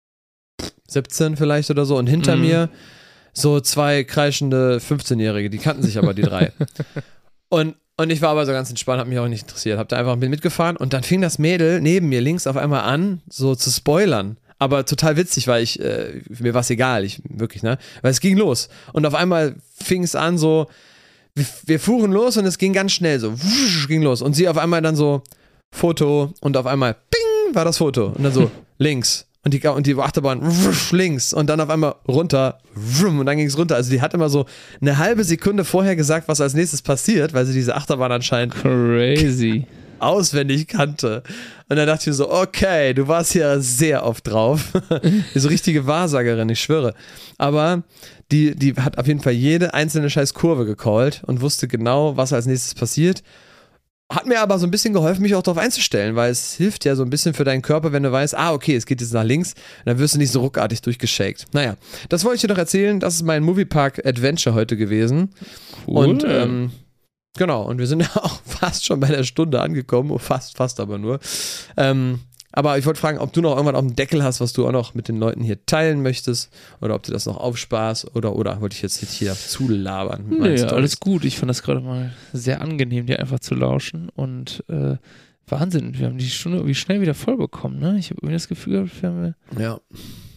siebzehn vielleicht oder so, und hinter mhm. mir so zwei kreischende fünfzehnjährige, die kannten sich aber, die drei. und, und ich war aber so ganz entspannt, hat mich auch nicht interessiert, hab da einfach mitgefahren und dann fing das Mädel neben mir links auf einmal an, so zu spoilern. Aber total witzig, weil ich, äh, mir war es egal, ich, wirklich, ne? Weil es ging los. Und auf einmal fing es an so, Wir, wir fuhren los und es ging ganz schnell so, wusch, ging los und sie auf einmal dann so, Foto und auf einmal, ping, war das Foto und dann so, links und die, und die Achterbahn, wusch, links und dann auf einmal runter, wusch, und dann ging es runter, also die hat immer so eine halbe Sekunde vorher gesagt, was als nächstes passiert, weil sie diese Achterbahn anscheinend crazy auswendig kannte. Und dann dachte ich mir so, okay, du warst hier sehr oft drauf. So richtige Wahrsagerin, ich schwöre. Aber die, die hat auf jeden Fall jede einzelne scheiß Kurve gecallt und wusste genau, was als nächstes passiert. Hat mir aber so ein bisschen geholfen, mich auch darauf einzustellen, weil es hilft ja so ein bisschen für deinen Körper, wenn du weißt, ah, okay, es geht jetzt nach links, dann wirst du nicht so ruckartig durchgeschakt. Naja, das wollte ich dir noch erzählen. Das ist mein Moviepark-Adventure heute gewesen. Cool. Und ähm, genau, und wir sind ja auch fast schon bei der Stunde angekommen, fast, fast aber nur. Ähm, aber ich wollte fragen, ob du noch irgendwann auf dem Deckel hast, was du auch noch mit den Leuten hier teilen möchtest oder ob du das noch aufsparst oder, oder wollte ich jetzt hier zulabern? Mit nee, alles gut. Ich fand das gerade mal sehr angenehm, dir einfach zu lauschen und äh, Wahnsinn, wir haben die Stunde irgendwie schnell wieder voll bekommen, ne? Ich habe irgendwie das Gefühl gehabt, wir haben... Ja.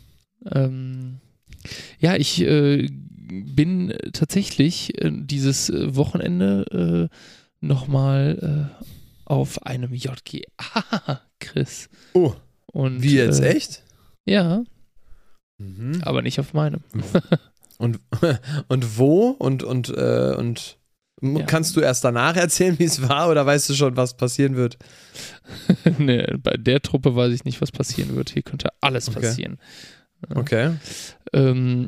Ähm, ja, ich äh, bin tatsächlich äh, dieses Wochenende äh, nochmal äh, auf einem J G A, Chris. Oh, und, wie jetzt, äh, echt? Ja, Mhm. aber nicht auf meinem. Und, und wo? Und, und, äh, und Ja. kannst du erst danach erzählen, wie es war, oder weißt du schon, was passieren wird? Nee, bei der Truppe weiß ich nicht, was passieren wird. Hier könnte alles Okay. passieren. Ja. Okay. Ähm,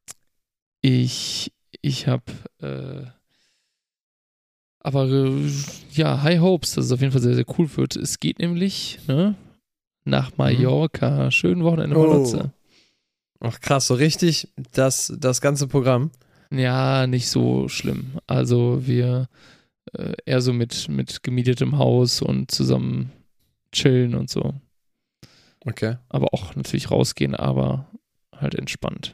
ich ich habe äh, aber äh, ja, High Hopes, dass es auf jeden Fall sehr, sehr cool wird. Es geht nämlich ne, nach Mallorca. Mhm. Schönen Wochenende Oh. Malotze. Ach krass, so richtig das, das ganze Programm. Ja, nicht so schlimm. Also wir äh, eher so mit, mit gemietetem Haus und zusammen chillen und so. Okay. Aber auch natürlich rausgehen, aber halt entspannt.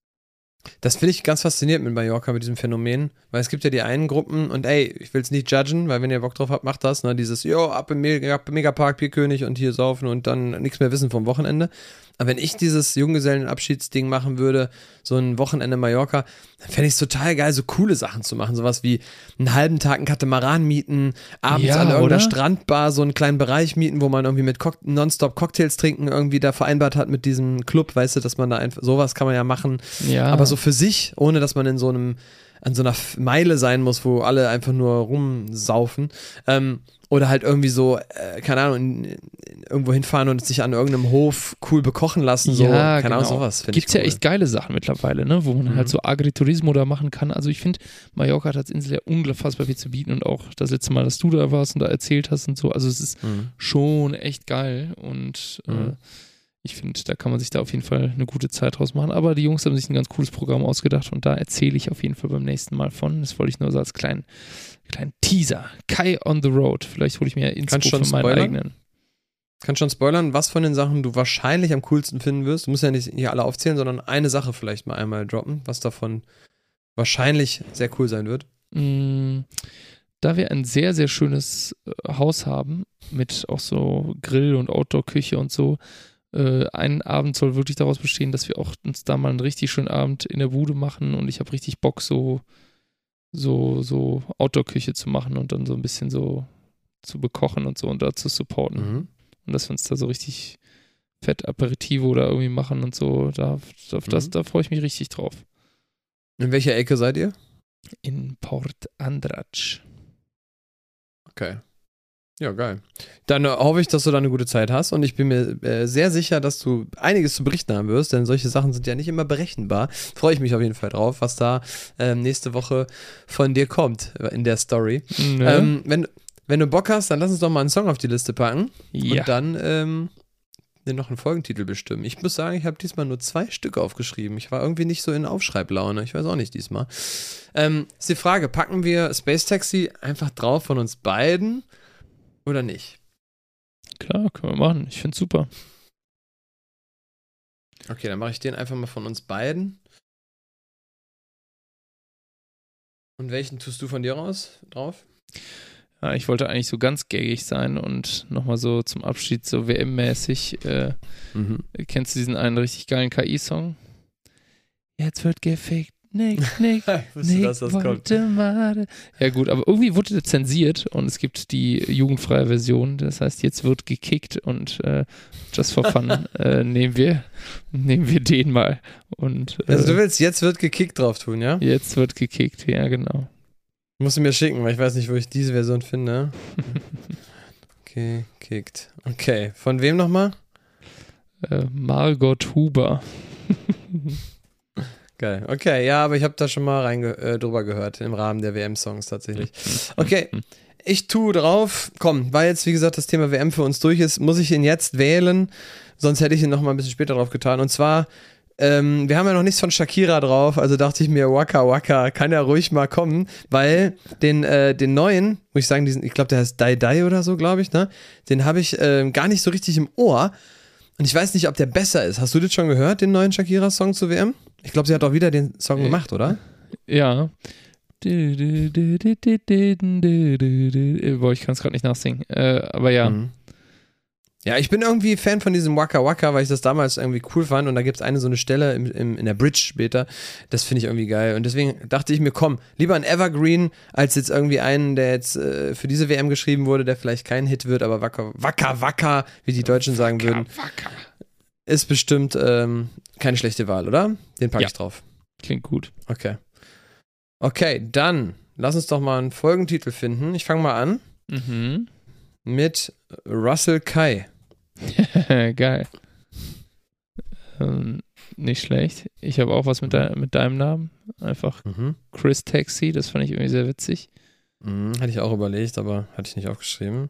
Das finde ich ganz faszinierend mit Mallorca, mit diesem Phänomen, weil es gibt ja die einen Gruppen und ey, ich will es nicht judgen, weil wenn ihr Bock drauf habt, macht das, ne, dieses, jo, ab im Mega- Megapark, Bierkönig und hier saufen und dann nichts mehr wissen vom Wochenende. Aber wenn ich dieses Junggesellenabschiedsding machen würde, so ein Wochenende Mallorca, dann fände ich es total geil, so coole Sachen zu machen, sowas wie einen halben Tag einen Katamaran mieten, abends Ja, an irgendeiner oder? Strandbar so einen kleinen Bereich mieten, wo man irgendwie mit Cock- nonstop Cocktails trinken irgendwie da vereinbart hat mit diesem Club, weißt du, dass man da einfach, sowas kann man ja machen. Ja. Aber so für sich, ohne dass man in so einem, an so einer Meile sein muss, wo alle einfach nur rumsaufen. Ähm, oder halt irgendwie so, äh, keine Ahnung, in, in, irgendwo hinfahren und sich an irgendeinem Hof cool bekochen lassen. So, Ja, keine genau. Ahnung, sowas finde ich Gibt's cool. ja echt geile Sachen mittlerweile, ne? Wo man Mhm. halt so Agriturismo da machen kann. Also ich finde, Mallorca hat als Insel ja unfassbar viel zu bieten und auch das letzte Mal, dass du da warst und da erzählt hast und so. Also es ist Mhm. schon echt geil und Mhm. äh, ich finde, da kann man sich da auf jeden Fall eine gute Zeit draus machen. Aber die Jungs haben sich ein ganz cooles Programm ausgedacht und da erzähle ich auf jeden Fall beim nächsten Mal von. Das wollte ich nur so als kleinen, kleinen Teaser. Kai on the Road. Vielleicht hole ich mir ja Inspo Kannst schon für meinen spoilern? eigenen. Kannst schon spoilern, was von den Sachen du wahrscheinlich am coolsten finden wirst. Du musst ja nicht hier alle aufzählen, sondern eine Sache vielleicht mal einmal droppen, was davon wahrscheinlich sehr cool sein wird. Mm, Da wir ein sehr, sehr schönes äh, Haus haben, mit auch so Grill- und Outdoor-Küche und so, äh, ein Abend soll wirklich daraus bestehen, dass wir auch uns da mal einen richtig schönen Abend in der Bude machen und ich habe richtig Bock, so, so, so Outdoor-Küche zu machen und dann so ein bisschen so zu bekochen und so und da zu supporten. Mhm. Und dass wir uns da so richtig fett Aperitivo oder irgendwie machen und so, da, da, das, Mhm. da freue ich mich richtig drauf. In welcher Ecke seid ihr? In Port Andratx. Okay. Ja, geil. Dann äh, hoffe ich, dass du da eine gute Zeit hast und ich bin mir äh, sehr sicher, dass du einiges zu berichten haben wirst, denn solche Sachen sind ja nicht immer berechenbar. Freue ich mich auf jeden Fall drauf, was da ähm, nächste Woche von dir kommt äh, in der Story. Ne? Ähm, wenn, wenn du Bock hast, dann lass uns doch mal einen Song auf die Liste packen ja. und dann ähm, noch einen Folgentitel bestimmen. Ich muss sagen, ich habe diesmal nur zwei Stück aufgeschrieben. Ich war irgendwie nicht so in Aufschreiblaune. Ich weiß auch nicht diesmal. Ähm, ist die Frage, packen wir Space Taxi einfach drauf von uns beiden oder nicht? Klar, können wir machen. Ich finde es super. Okay, dann mache ich den einfach mal von uns beiden. Und welchen tust du von dir raus drauf? Ja, ich wollte eigentlich so ganz gaggig sein und nochmal so zum Abschied so W M-mäßig. Äh, Mhm. kennst du diesen einen richtig geilen K I-Song? Jetzt wird gefickt. Nick, Nick, Ich wusste, Nick dass das kommt. wollte mal. Ja gut, aber irgendwie wurde der zensiert und es gibt die jugendfreie Version. Das heißt, jetzt wird gekickt und äh, just for fun äh, nehmen wir nehmen wir den mal. Und, äh, Also du willst, jetzt wird gekickt drauf tun, ja? jetzt wird gekickt, ja genau. Musst du mir schicken, weil ich weiß nicht, wo ich diese Version finde. Okay, kickt. Okay, von wem nochmal? Äh, Margot Huber. Geil. Okay, ja, aber ich habe da schon mal reinge äh, drüber gehört, im Rahmen der W M-Songs tatsächlich. Okay, ich tue drauf. Komm, weil jetzt, wie gesagt, das Thema W M für uns durch ist, muss ich ihn jetzt wählen. Sonst hätte ich ihn noch mal ein bisschen später drauf getan. Und zwar, ähm, wir haben ja noch nichts von Shakira drauf, also dachte ich mir, Waka Waka, kann ja ruhig mal kommen, weil den, äh, den neuen, muss ich sagen, diesen, ich glaube, der heißt Dai Dai oder so, glaube ich, ne? Den habe ich äh, gar nicht so richtig im Ohr. Und ich weiß nicht, ob der besser ist. Hast du das schon gehört, den neuen Shakira-Song zur W M? Ich glaube, sie hat auch wieder den Song gemacht, oder? Ja. Boah, ich kann es gerade nicht nachsingen. Äh, aber ja. Mhm. Ja, ich bin irgendwie Fan von diesem Waka Waka, weil ich das damals irgendwie cool fand und da gibt es eine so eine Stelle im, im, in der Bridge später, das finde ich irgendwie geil und deswegen dachte ich mir, komm, lieber ein Evergreen, als jetzt irgendwie einen, der jetzt äh, für diese W M geschrieben wurde, der vielleicht kein Hit wird, aber Waka Waka, Waka wie die Deutschen sagen Waka, würden, Waka. Ist bestimmt ähm, keine schlechte Wahl, oder? Den packe Ja. ich drauf. Klingt gut. Okay. Okay, dann lass uns doch mal einen Folgentitel finden. Ich fange mal an Mhm. mit Russell Kai. Geil. Ähm, nicht schlecht. Ich habe auch was mit, de mit deinem Namen. Einfach Mhm. Chris Taxi, das fand ich irgendwie sehr witzig. Mhm, hatte ich auch überlegt, aber hatte ich nicht aufgeschrieben.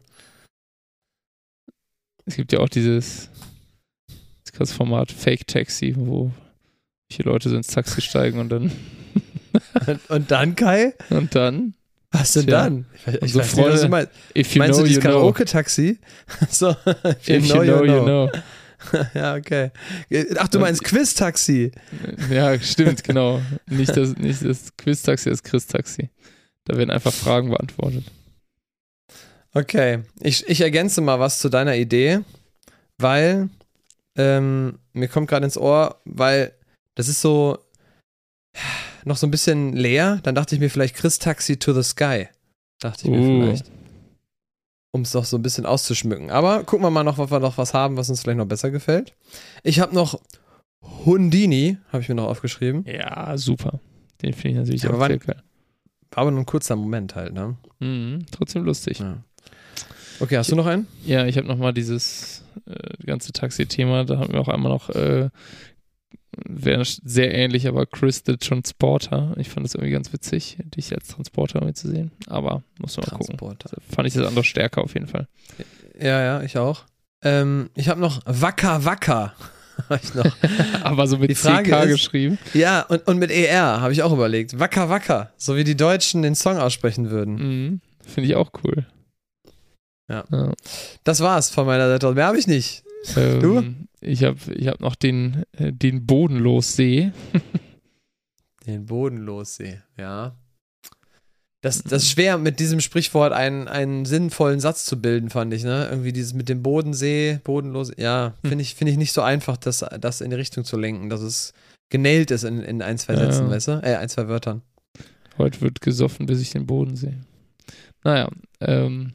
Es gibt ja auch dieses, das Format Fake Taxi, wo viele Leute so ins Taxi steigen und dann und, und dann, Kai? und dann Was denn Tja. dann? Ich, ich Unsere weiß nicht, was du meinst. if you Meinst know, du dieses you know. Karaoke-Taxi? So, if you If know, you know, you you know. know. Ja, okay. Ach, du meinst Quiz-Taxi? Ja, stimmt, genau. Nicht das, nicht das Quiz-Taxi, das Chris-Taxi. Da werden einfach Fragen beantwortet. Okay, ich, ich ergänze mal was zu deiner Idee, weil ähm, mir kommt gerade ins Ohr, weil das ist so noch so ein bisschen leer. Dann dachte ich mir vielleicht Chris Taxi to the Sky. Dachte ich mir Uh. vielleicht. Um es doch so ein bisschen auszuschmücken. Aber gucken wir mal noch, ob wir noch was haben, was uns vielleicht noch besser gefällt. Ich habe noch Hundini, habe ich mir noch aufgeschrieben. Ja, super. Den finde ich natürlich Aber auch wann- sehr geil. War aber nur ein kurzer Moment halt, ne? Mhm, trotzdem lustig. Ja. Okay, hast du noch einen? Ja, ich habe nochmal dieses äh, ganze Taxi-Thema, da haben wir auch einmal noch, äh, wäre sehr ähnlich, aber Chris the Transporter. Ich fand das irgendwie ganz witzig, dich als Transporter irgendwie zu sehen. Aber muss man mal gucken. Transporter. Fand ich das andere stärker auf jeden Fall. Ja, ja, ich auch. Ähm, ich habe noch Waka Waka. Hab ich noch. Aber so mit Die Frage C K ist- geschrieben. Ja, und, und mit E R habe ich auch überlegt. Waka Waka. So wie die Deutschen den Song aussprechen würden. Mhm, finde ich auch cool. Ja. ja. Das war's von meiner Seite. Mehr habe ich nicht. Ähm, Du? Ich habe ich hab noch den, äh, den Bodenlossee. Den Bodenlossee, ja. Das, das ist schwer, mit diesem Sprichwort einen, einen sinnvollen Satz zu bilden, fand ich, ne? Irgendwie dieses mit dem Bodensee, Bodenlose, ja, Hm. finde ich, finde ich nicht so einfach, das, das in die Richtung zu lenken, dass es genäht ist in, in ein, zwei Ja. Sätzen, weißt du? Äh, ein, zwei Wörtern. Heute wird gesoffen, bis ich den Boden sehe. Naja, ähm,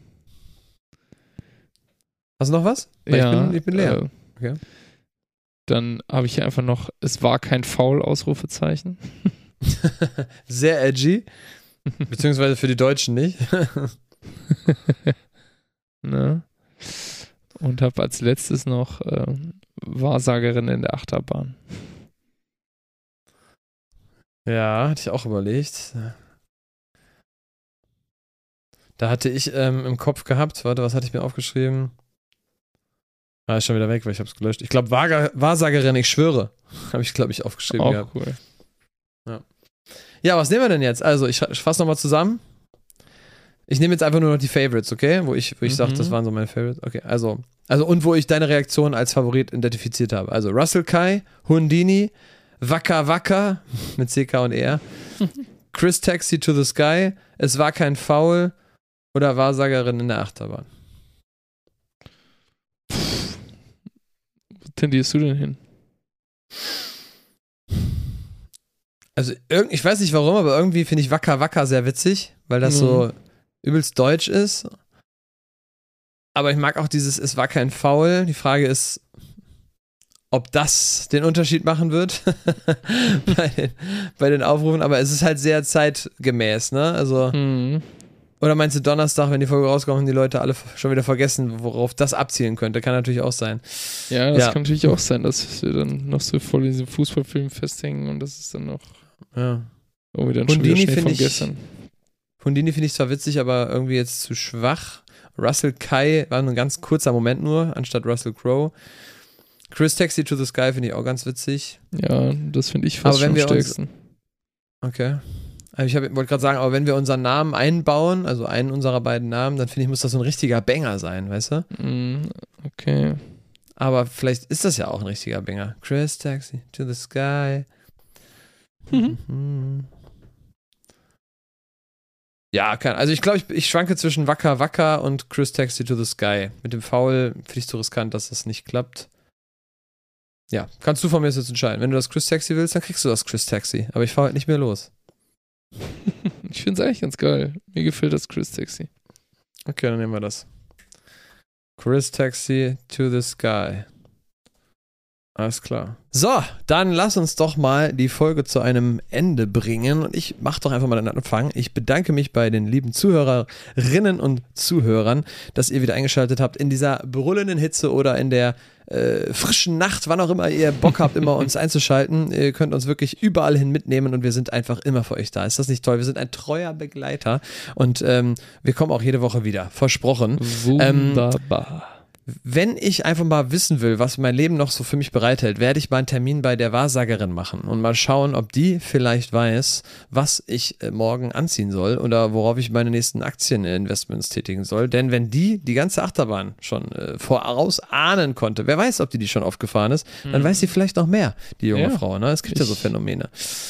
Hast du noch was? Weil ja, ich, bin, ich bin leer. Äh, Okay. Dann habe ich hier einfach noch, es war kein Foul, Ausrufezeichen. Sehr edgy. Beziehungsweise für die Deutschen nicht. ne? Und habe als letztes noch ähm, Wahrsagerin in der Achterbahn. Ja, hatte ich auch überlegt. Da hatte ich ähm, im Kopf gehabt, warte, was hatte ich mir aufgeschrieben? Ah, ist schon wieder weg, weil ich hab's gelöscht. Ich glaube, Wahrsagerin, ich schwöre. Habe ich, glaube ich, aufgeschrieben Auch gehabt. cool. Ja, was nehmen wir denn jetzt? Also, ich, ich fasse nochmal zusammen. Ich nehme jetzt einfach nur noch die Favorites, okay? Wo ich, wo ich Mhm. sage, das waren so meine Favorites. Okay, also, also, und wo ich deine Reaktion als Favorit identifiziert habe. Also, Russell Kai, Hundini, Waka Waka mit C K und E R, Chris Taxi to the Sky, es war kein Foul oder Wahrsagerin in der Achterbahn. Wo tendierst du denn hin? Also, irg- ich weiß nicht warum, aber irgendwie finde ich Waka Waka sehr witzig, weil das Mhm. so übelst deutsch ist. Aber ich mag auch dieses, es war kein Foul. Die Frage ist, ob das den Unterschied machen wird bei, den, bei den Aufrufen. Aber es ist halt sehr zeitgemäß, ne? Also, Mhm. oder meinst du Donnerstag, wenn die Folge rauskommt, haben die Leute alle schon wieder vergessen, worauf das abzielen könnte? Kann natürlich auch sein. Ja, das Ja. kann natürlich auch sein, dass wir dann noch so voll in diesem Fußballfilm festhängen und das ist dann noch Ja. irgendwie dann schon Hundini wieder Schnee finde von ich- gestern. Hundini finde ich zwar witzig, aber irgendwie jetzt zu schwach. Russell Kai war nur ein ganz kurzer Moment nur, anstatt Russell Crowe. Chris Taxi to the Sky finde ich auch ganz witzig. Ja, das finde ich fast Aber wenn schon am wir uns- stärksten. Okay. Also ich wollte gerade sagen, aber wenn wir unseren Namen einbauen, also einen unserer beiden Namen, dann finde ich, muss das so ein richtiger Banger sein, weißt du? Mhm, okay. Aber vielleicht ist das ja auch ein richtiger Banger. Chris Taxi to the Sky. Mhm. Mhm. Ja, kann, also ich glaube, ich, ich schwanke zwischen Waka Waka und Chris Taxi to the Sky. Mit dem Foul finde ich zu riskant, dass das nicht klappt. Ja, kannst du von mir jetzt entscheiden. Wenn du das Chris Taxi willst, dann kriegst du das Chris Taxi. Aber ich fahre halt nicht mehr los. Ich finde es eigentlich ganz geil. Mir gefällt das Chris Taxi. Okay, dann nehmen wir das. Chris Taxi to the Sky. Alles klar. So, dann lass uns doch mal die Folge zu einem Ende bringen. Und ich mach doch einfach mal den Anfang. Ich bedanke mich bei den lieben Zuhörerinnen und Zuhörern, dass ihr wieder eingeschaltet habt in dieser brüllenden Hitze oder in der äh, frischen Nacht, wann auch immer ihr Bock habt, immer uns einzuschalten. Ihr könnt uns wirklich überall hin mitnehmen und wir sind einfach immer für euch da. Ist das nicht toll? Wir sind ein treuer Begleiter und ähm, wir kommen auch jede Woche wieder. Versprochen. Wunderbar. Ähm, Wenn ich einfach mal wissen will, was mein Leben noch so für mich bereithält, werde ich mal einen Termin bei der Wahrsagerin machen und mal schauen, ob die vielleicht weiß, was ich morgen anziehen soll oder worauf ich meine nächsten Aktieninvestments tätigen soll. Denn wenn die die ganze Achterbahn schon äh, voraus ahnen konnte, wer weiß, ob die die schon aufgefahren ist, hm. dann weiß sie vielleicht noch mehr, die junge ja. Frau. Ne? Es gibt ich. ja so Phänomene.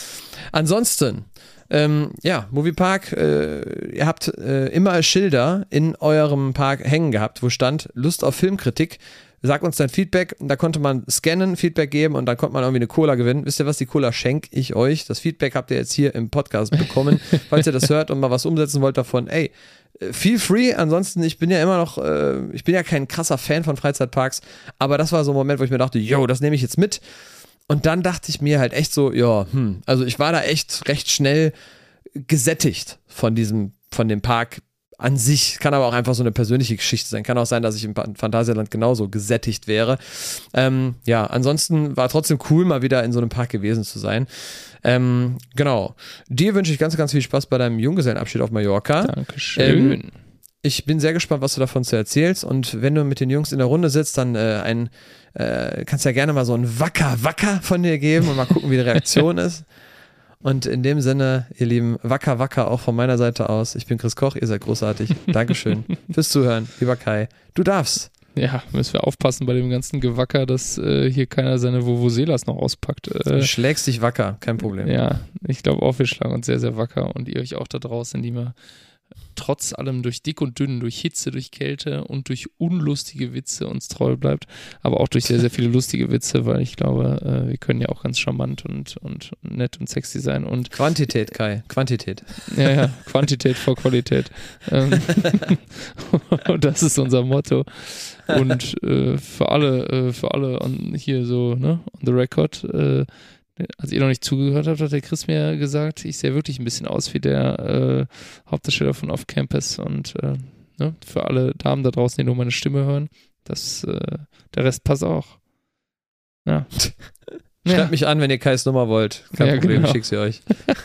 Ansonsten Ähm, ja, Moviepark, äh, ihr habt äh, immer Schilder in eurem Park hängen gehabt, wo stand Lust auf Filmkritik. Sag uns dein Feedback. Da konnte man scannen, Feedback geben und dann konnte man irgendwie eine Cola gewinnen. Wisst ihr was, die Cola schenke ich euch. Das Feedback habt ihr jetzt hier im Podcast bekommen. Falls ihr das hört und mal was umsetzen wollt davon, ey, feel free. Ansonsten, ich bin ja immer noch, äh, ich bin ja kein krasser Fan von Freizeitparks, aber das war so ein Moment, wo ich mir dachte, yo, das nehme ich jetzt mit. Und dann dachte ich mir halt echt so, ja, hm, also ich war da echt recht schnell gesättigt von diesem, von dem Park an sich. Kann aber auch einfach so eine persönliche Geschichte sein. Kann auch sein, dass ich im Phantasialand genauso gesättigt wäre. Ähm, ja, ansonsten war trotzdem cool, mal wieder in so einem Park gewesen zu sein. Ähm, genau. Dir wünsche ich ganz, ganz viel Spaß bei deinem Junggesellenabschied auf Mallorca. Dankeschön. Ähm, ich bin sehr gespannt, was du davon zu erzählst. Und wenn du mit den Jungs in der Runde sitzt, dann äh, ein Äh, kannst ja gerne mal so ein Wacker, Wacker von dir geben und mal gucken, wie die Reaktion ist. Und in dem Sinne, ihr Lieben, Wacker, Wacker auch von meiner Seite aus. Ich bin Chris Koch, ihr seid großartig. Dankeschön fürs Zuhören, lieber Kai. Du darfst. Ja, müssen wir aufpassen bei dem ganzen Gewacker, dass äh, hier keiner seine Vuvuzelas noch auspackt. Äh, du schlägst dich wacker, kein Problem. Ja, ich glaube auch, wir schlagen uns sehr, sehr wacker und ihr euch auch da draußen, die mal trotz allem durch dick und dünn, durch Hitze, durch Kälte und durch unlustige Witze uns treu bleibt, aber auch durch sehr, sehr viele lustige Witze, weil ich glaube, äh, wir können ja auch ganz charmant und, und nett und sexy sein. Und Quantität, Kai, Quantität. Ja, ja, Quantität vor Qualität. Ähm, und das ist unser Motto. Und äh, für alle, äh, für alle on, hier so, ne, on the record, äh, als ihr noch nicht zugehört habt, hat der Chris mir gesagt, ich sehe wirklich ein bisschen aus wie der äh, Hauptdarsteller von Off Campus und äh, ne, für alle Damen da draußen, die nur meine Stimme hören, das, äh, der Rest passt auch. Ja. Schreibt ja. mich an, wenn ihr Kais Nummer wollt. Kein ja, Problem, genau. ich schick sie euch.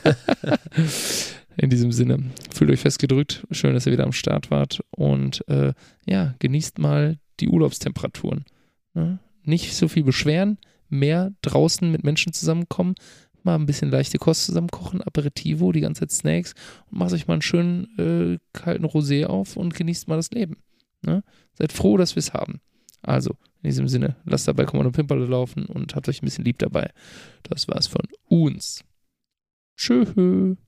In diesem Sinne, fühlt euch festgedrückt. Schön, dass ihr wieder am Start wart und äh, ja, genießt mal die Urlaubstemperaturen. Ja? Nicht so viel beschweren, mehr draußen mit Menschen zusammenkommen, mal ein bisschen leichte Kost zusammen kochen, Aperitivo, die ganze Zeit Snacks und macht euch mal einen schönen äh, kalten Rosé auf und genießt mal das Leben. Ne? Seid froh, dass wir es haben. Also, in diesem Sinne, lasst dabei Kommando Pimperle laufen und habt euch ein bisschen lieb dabei. Das war's von uns. Tschüss.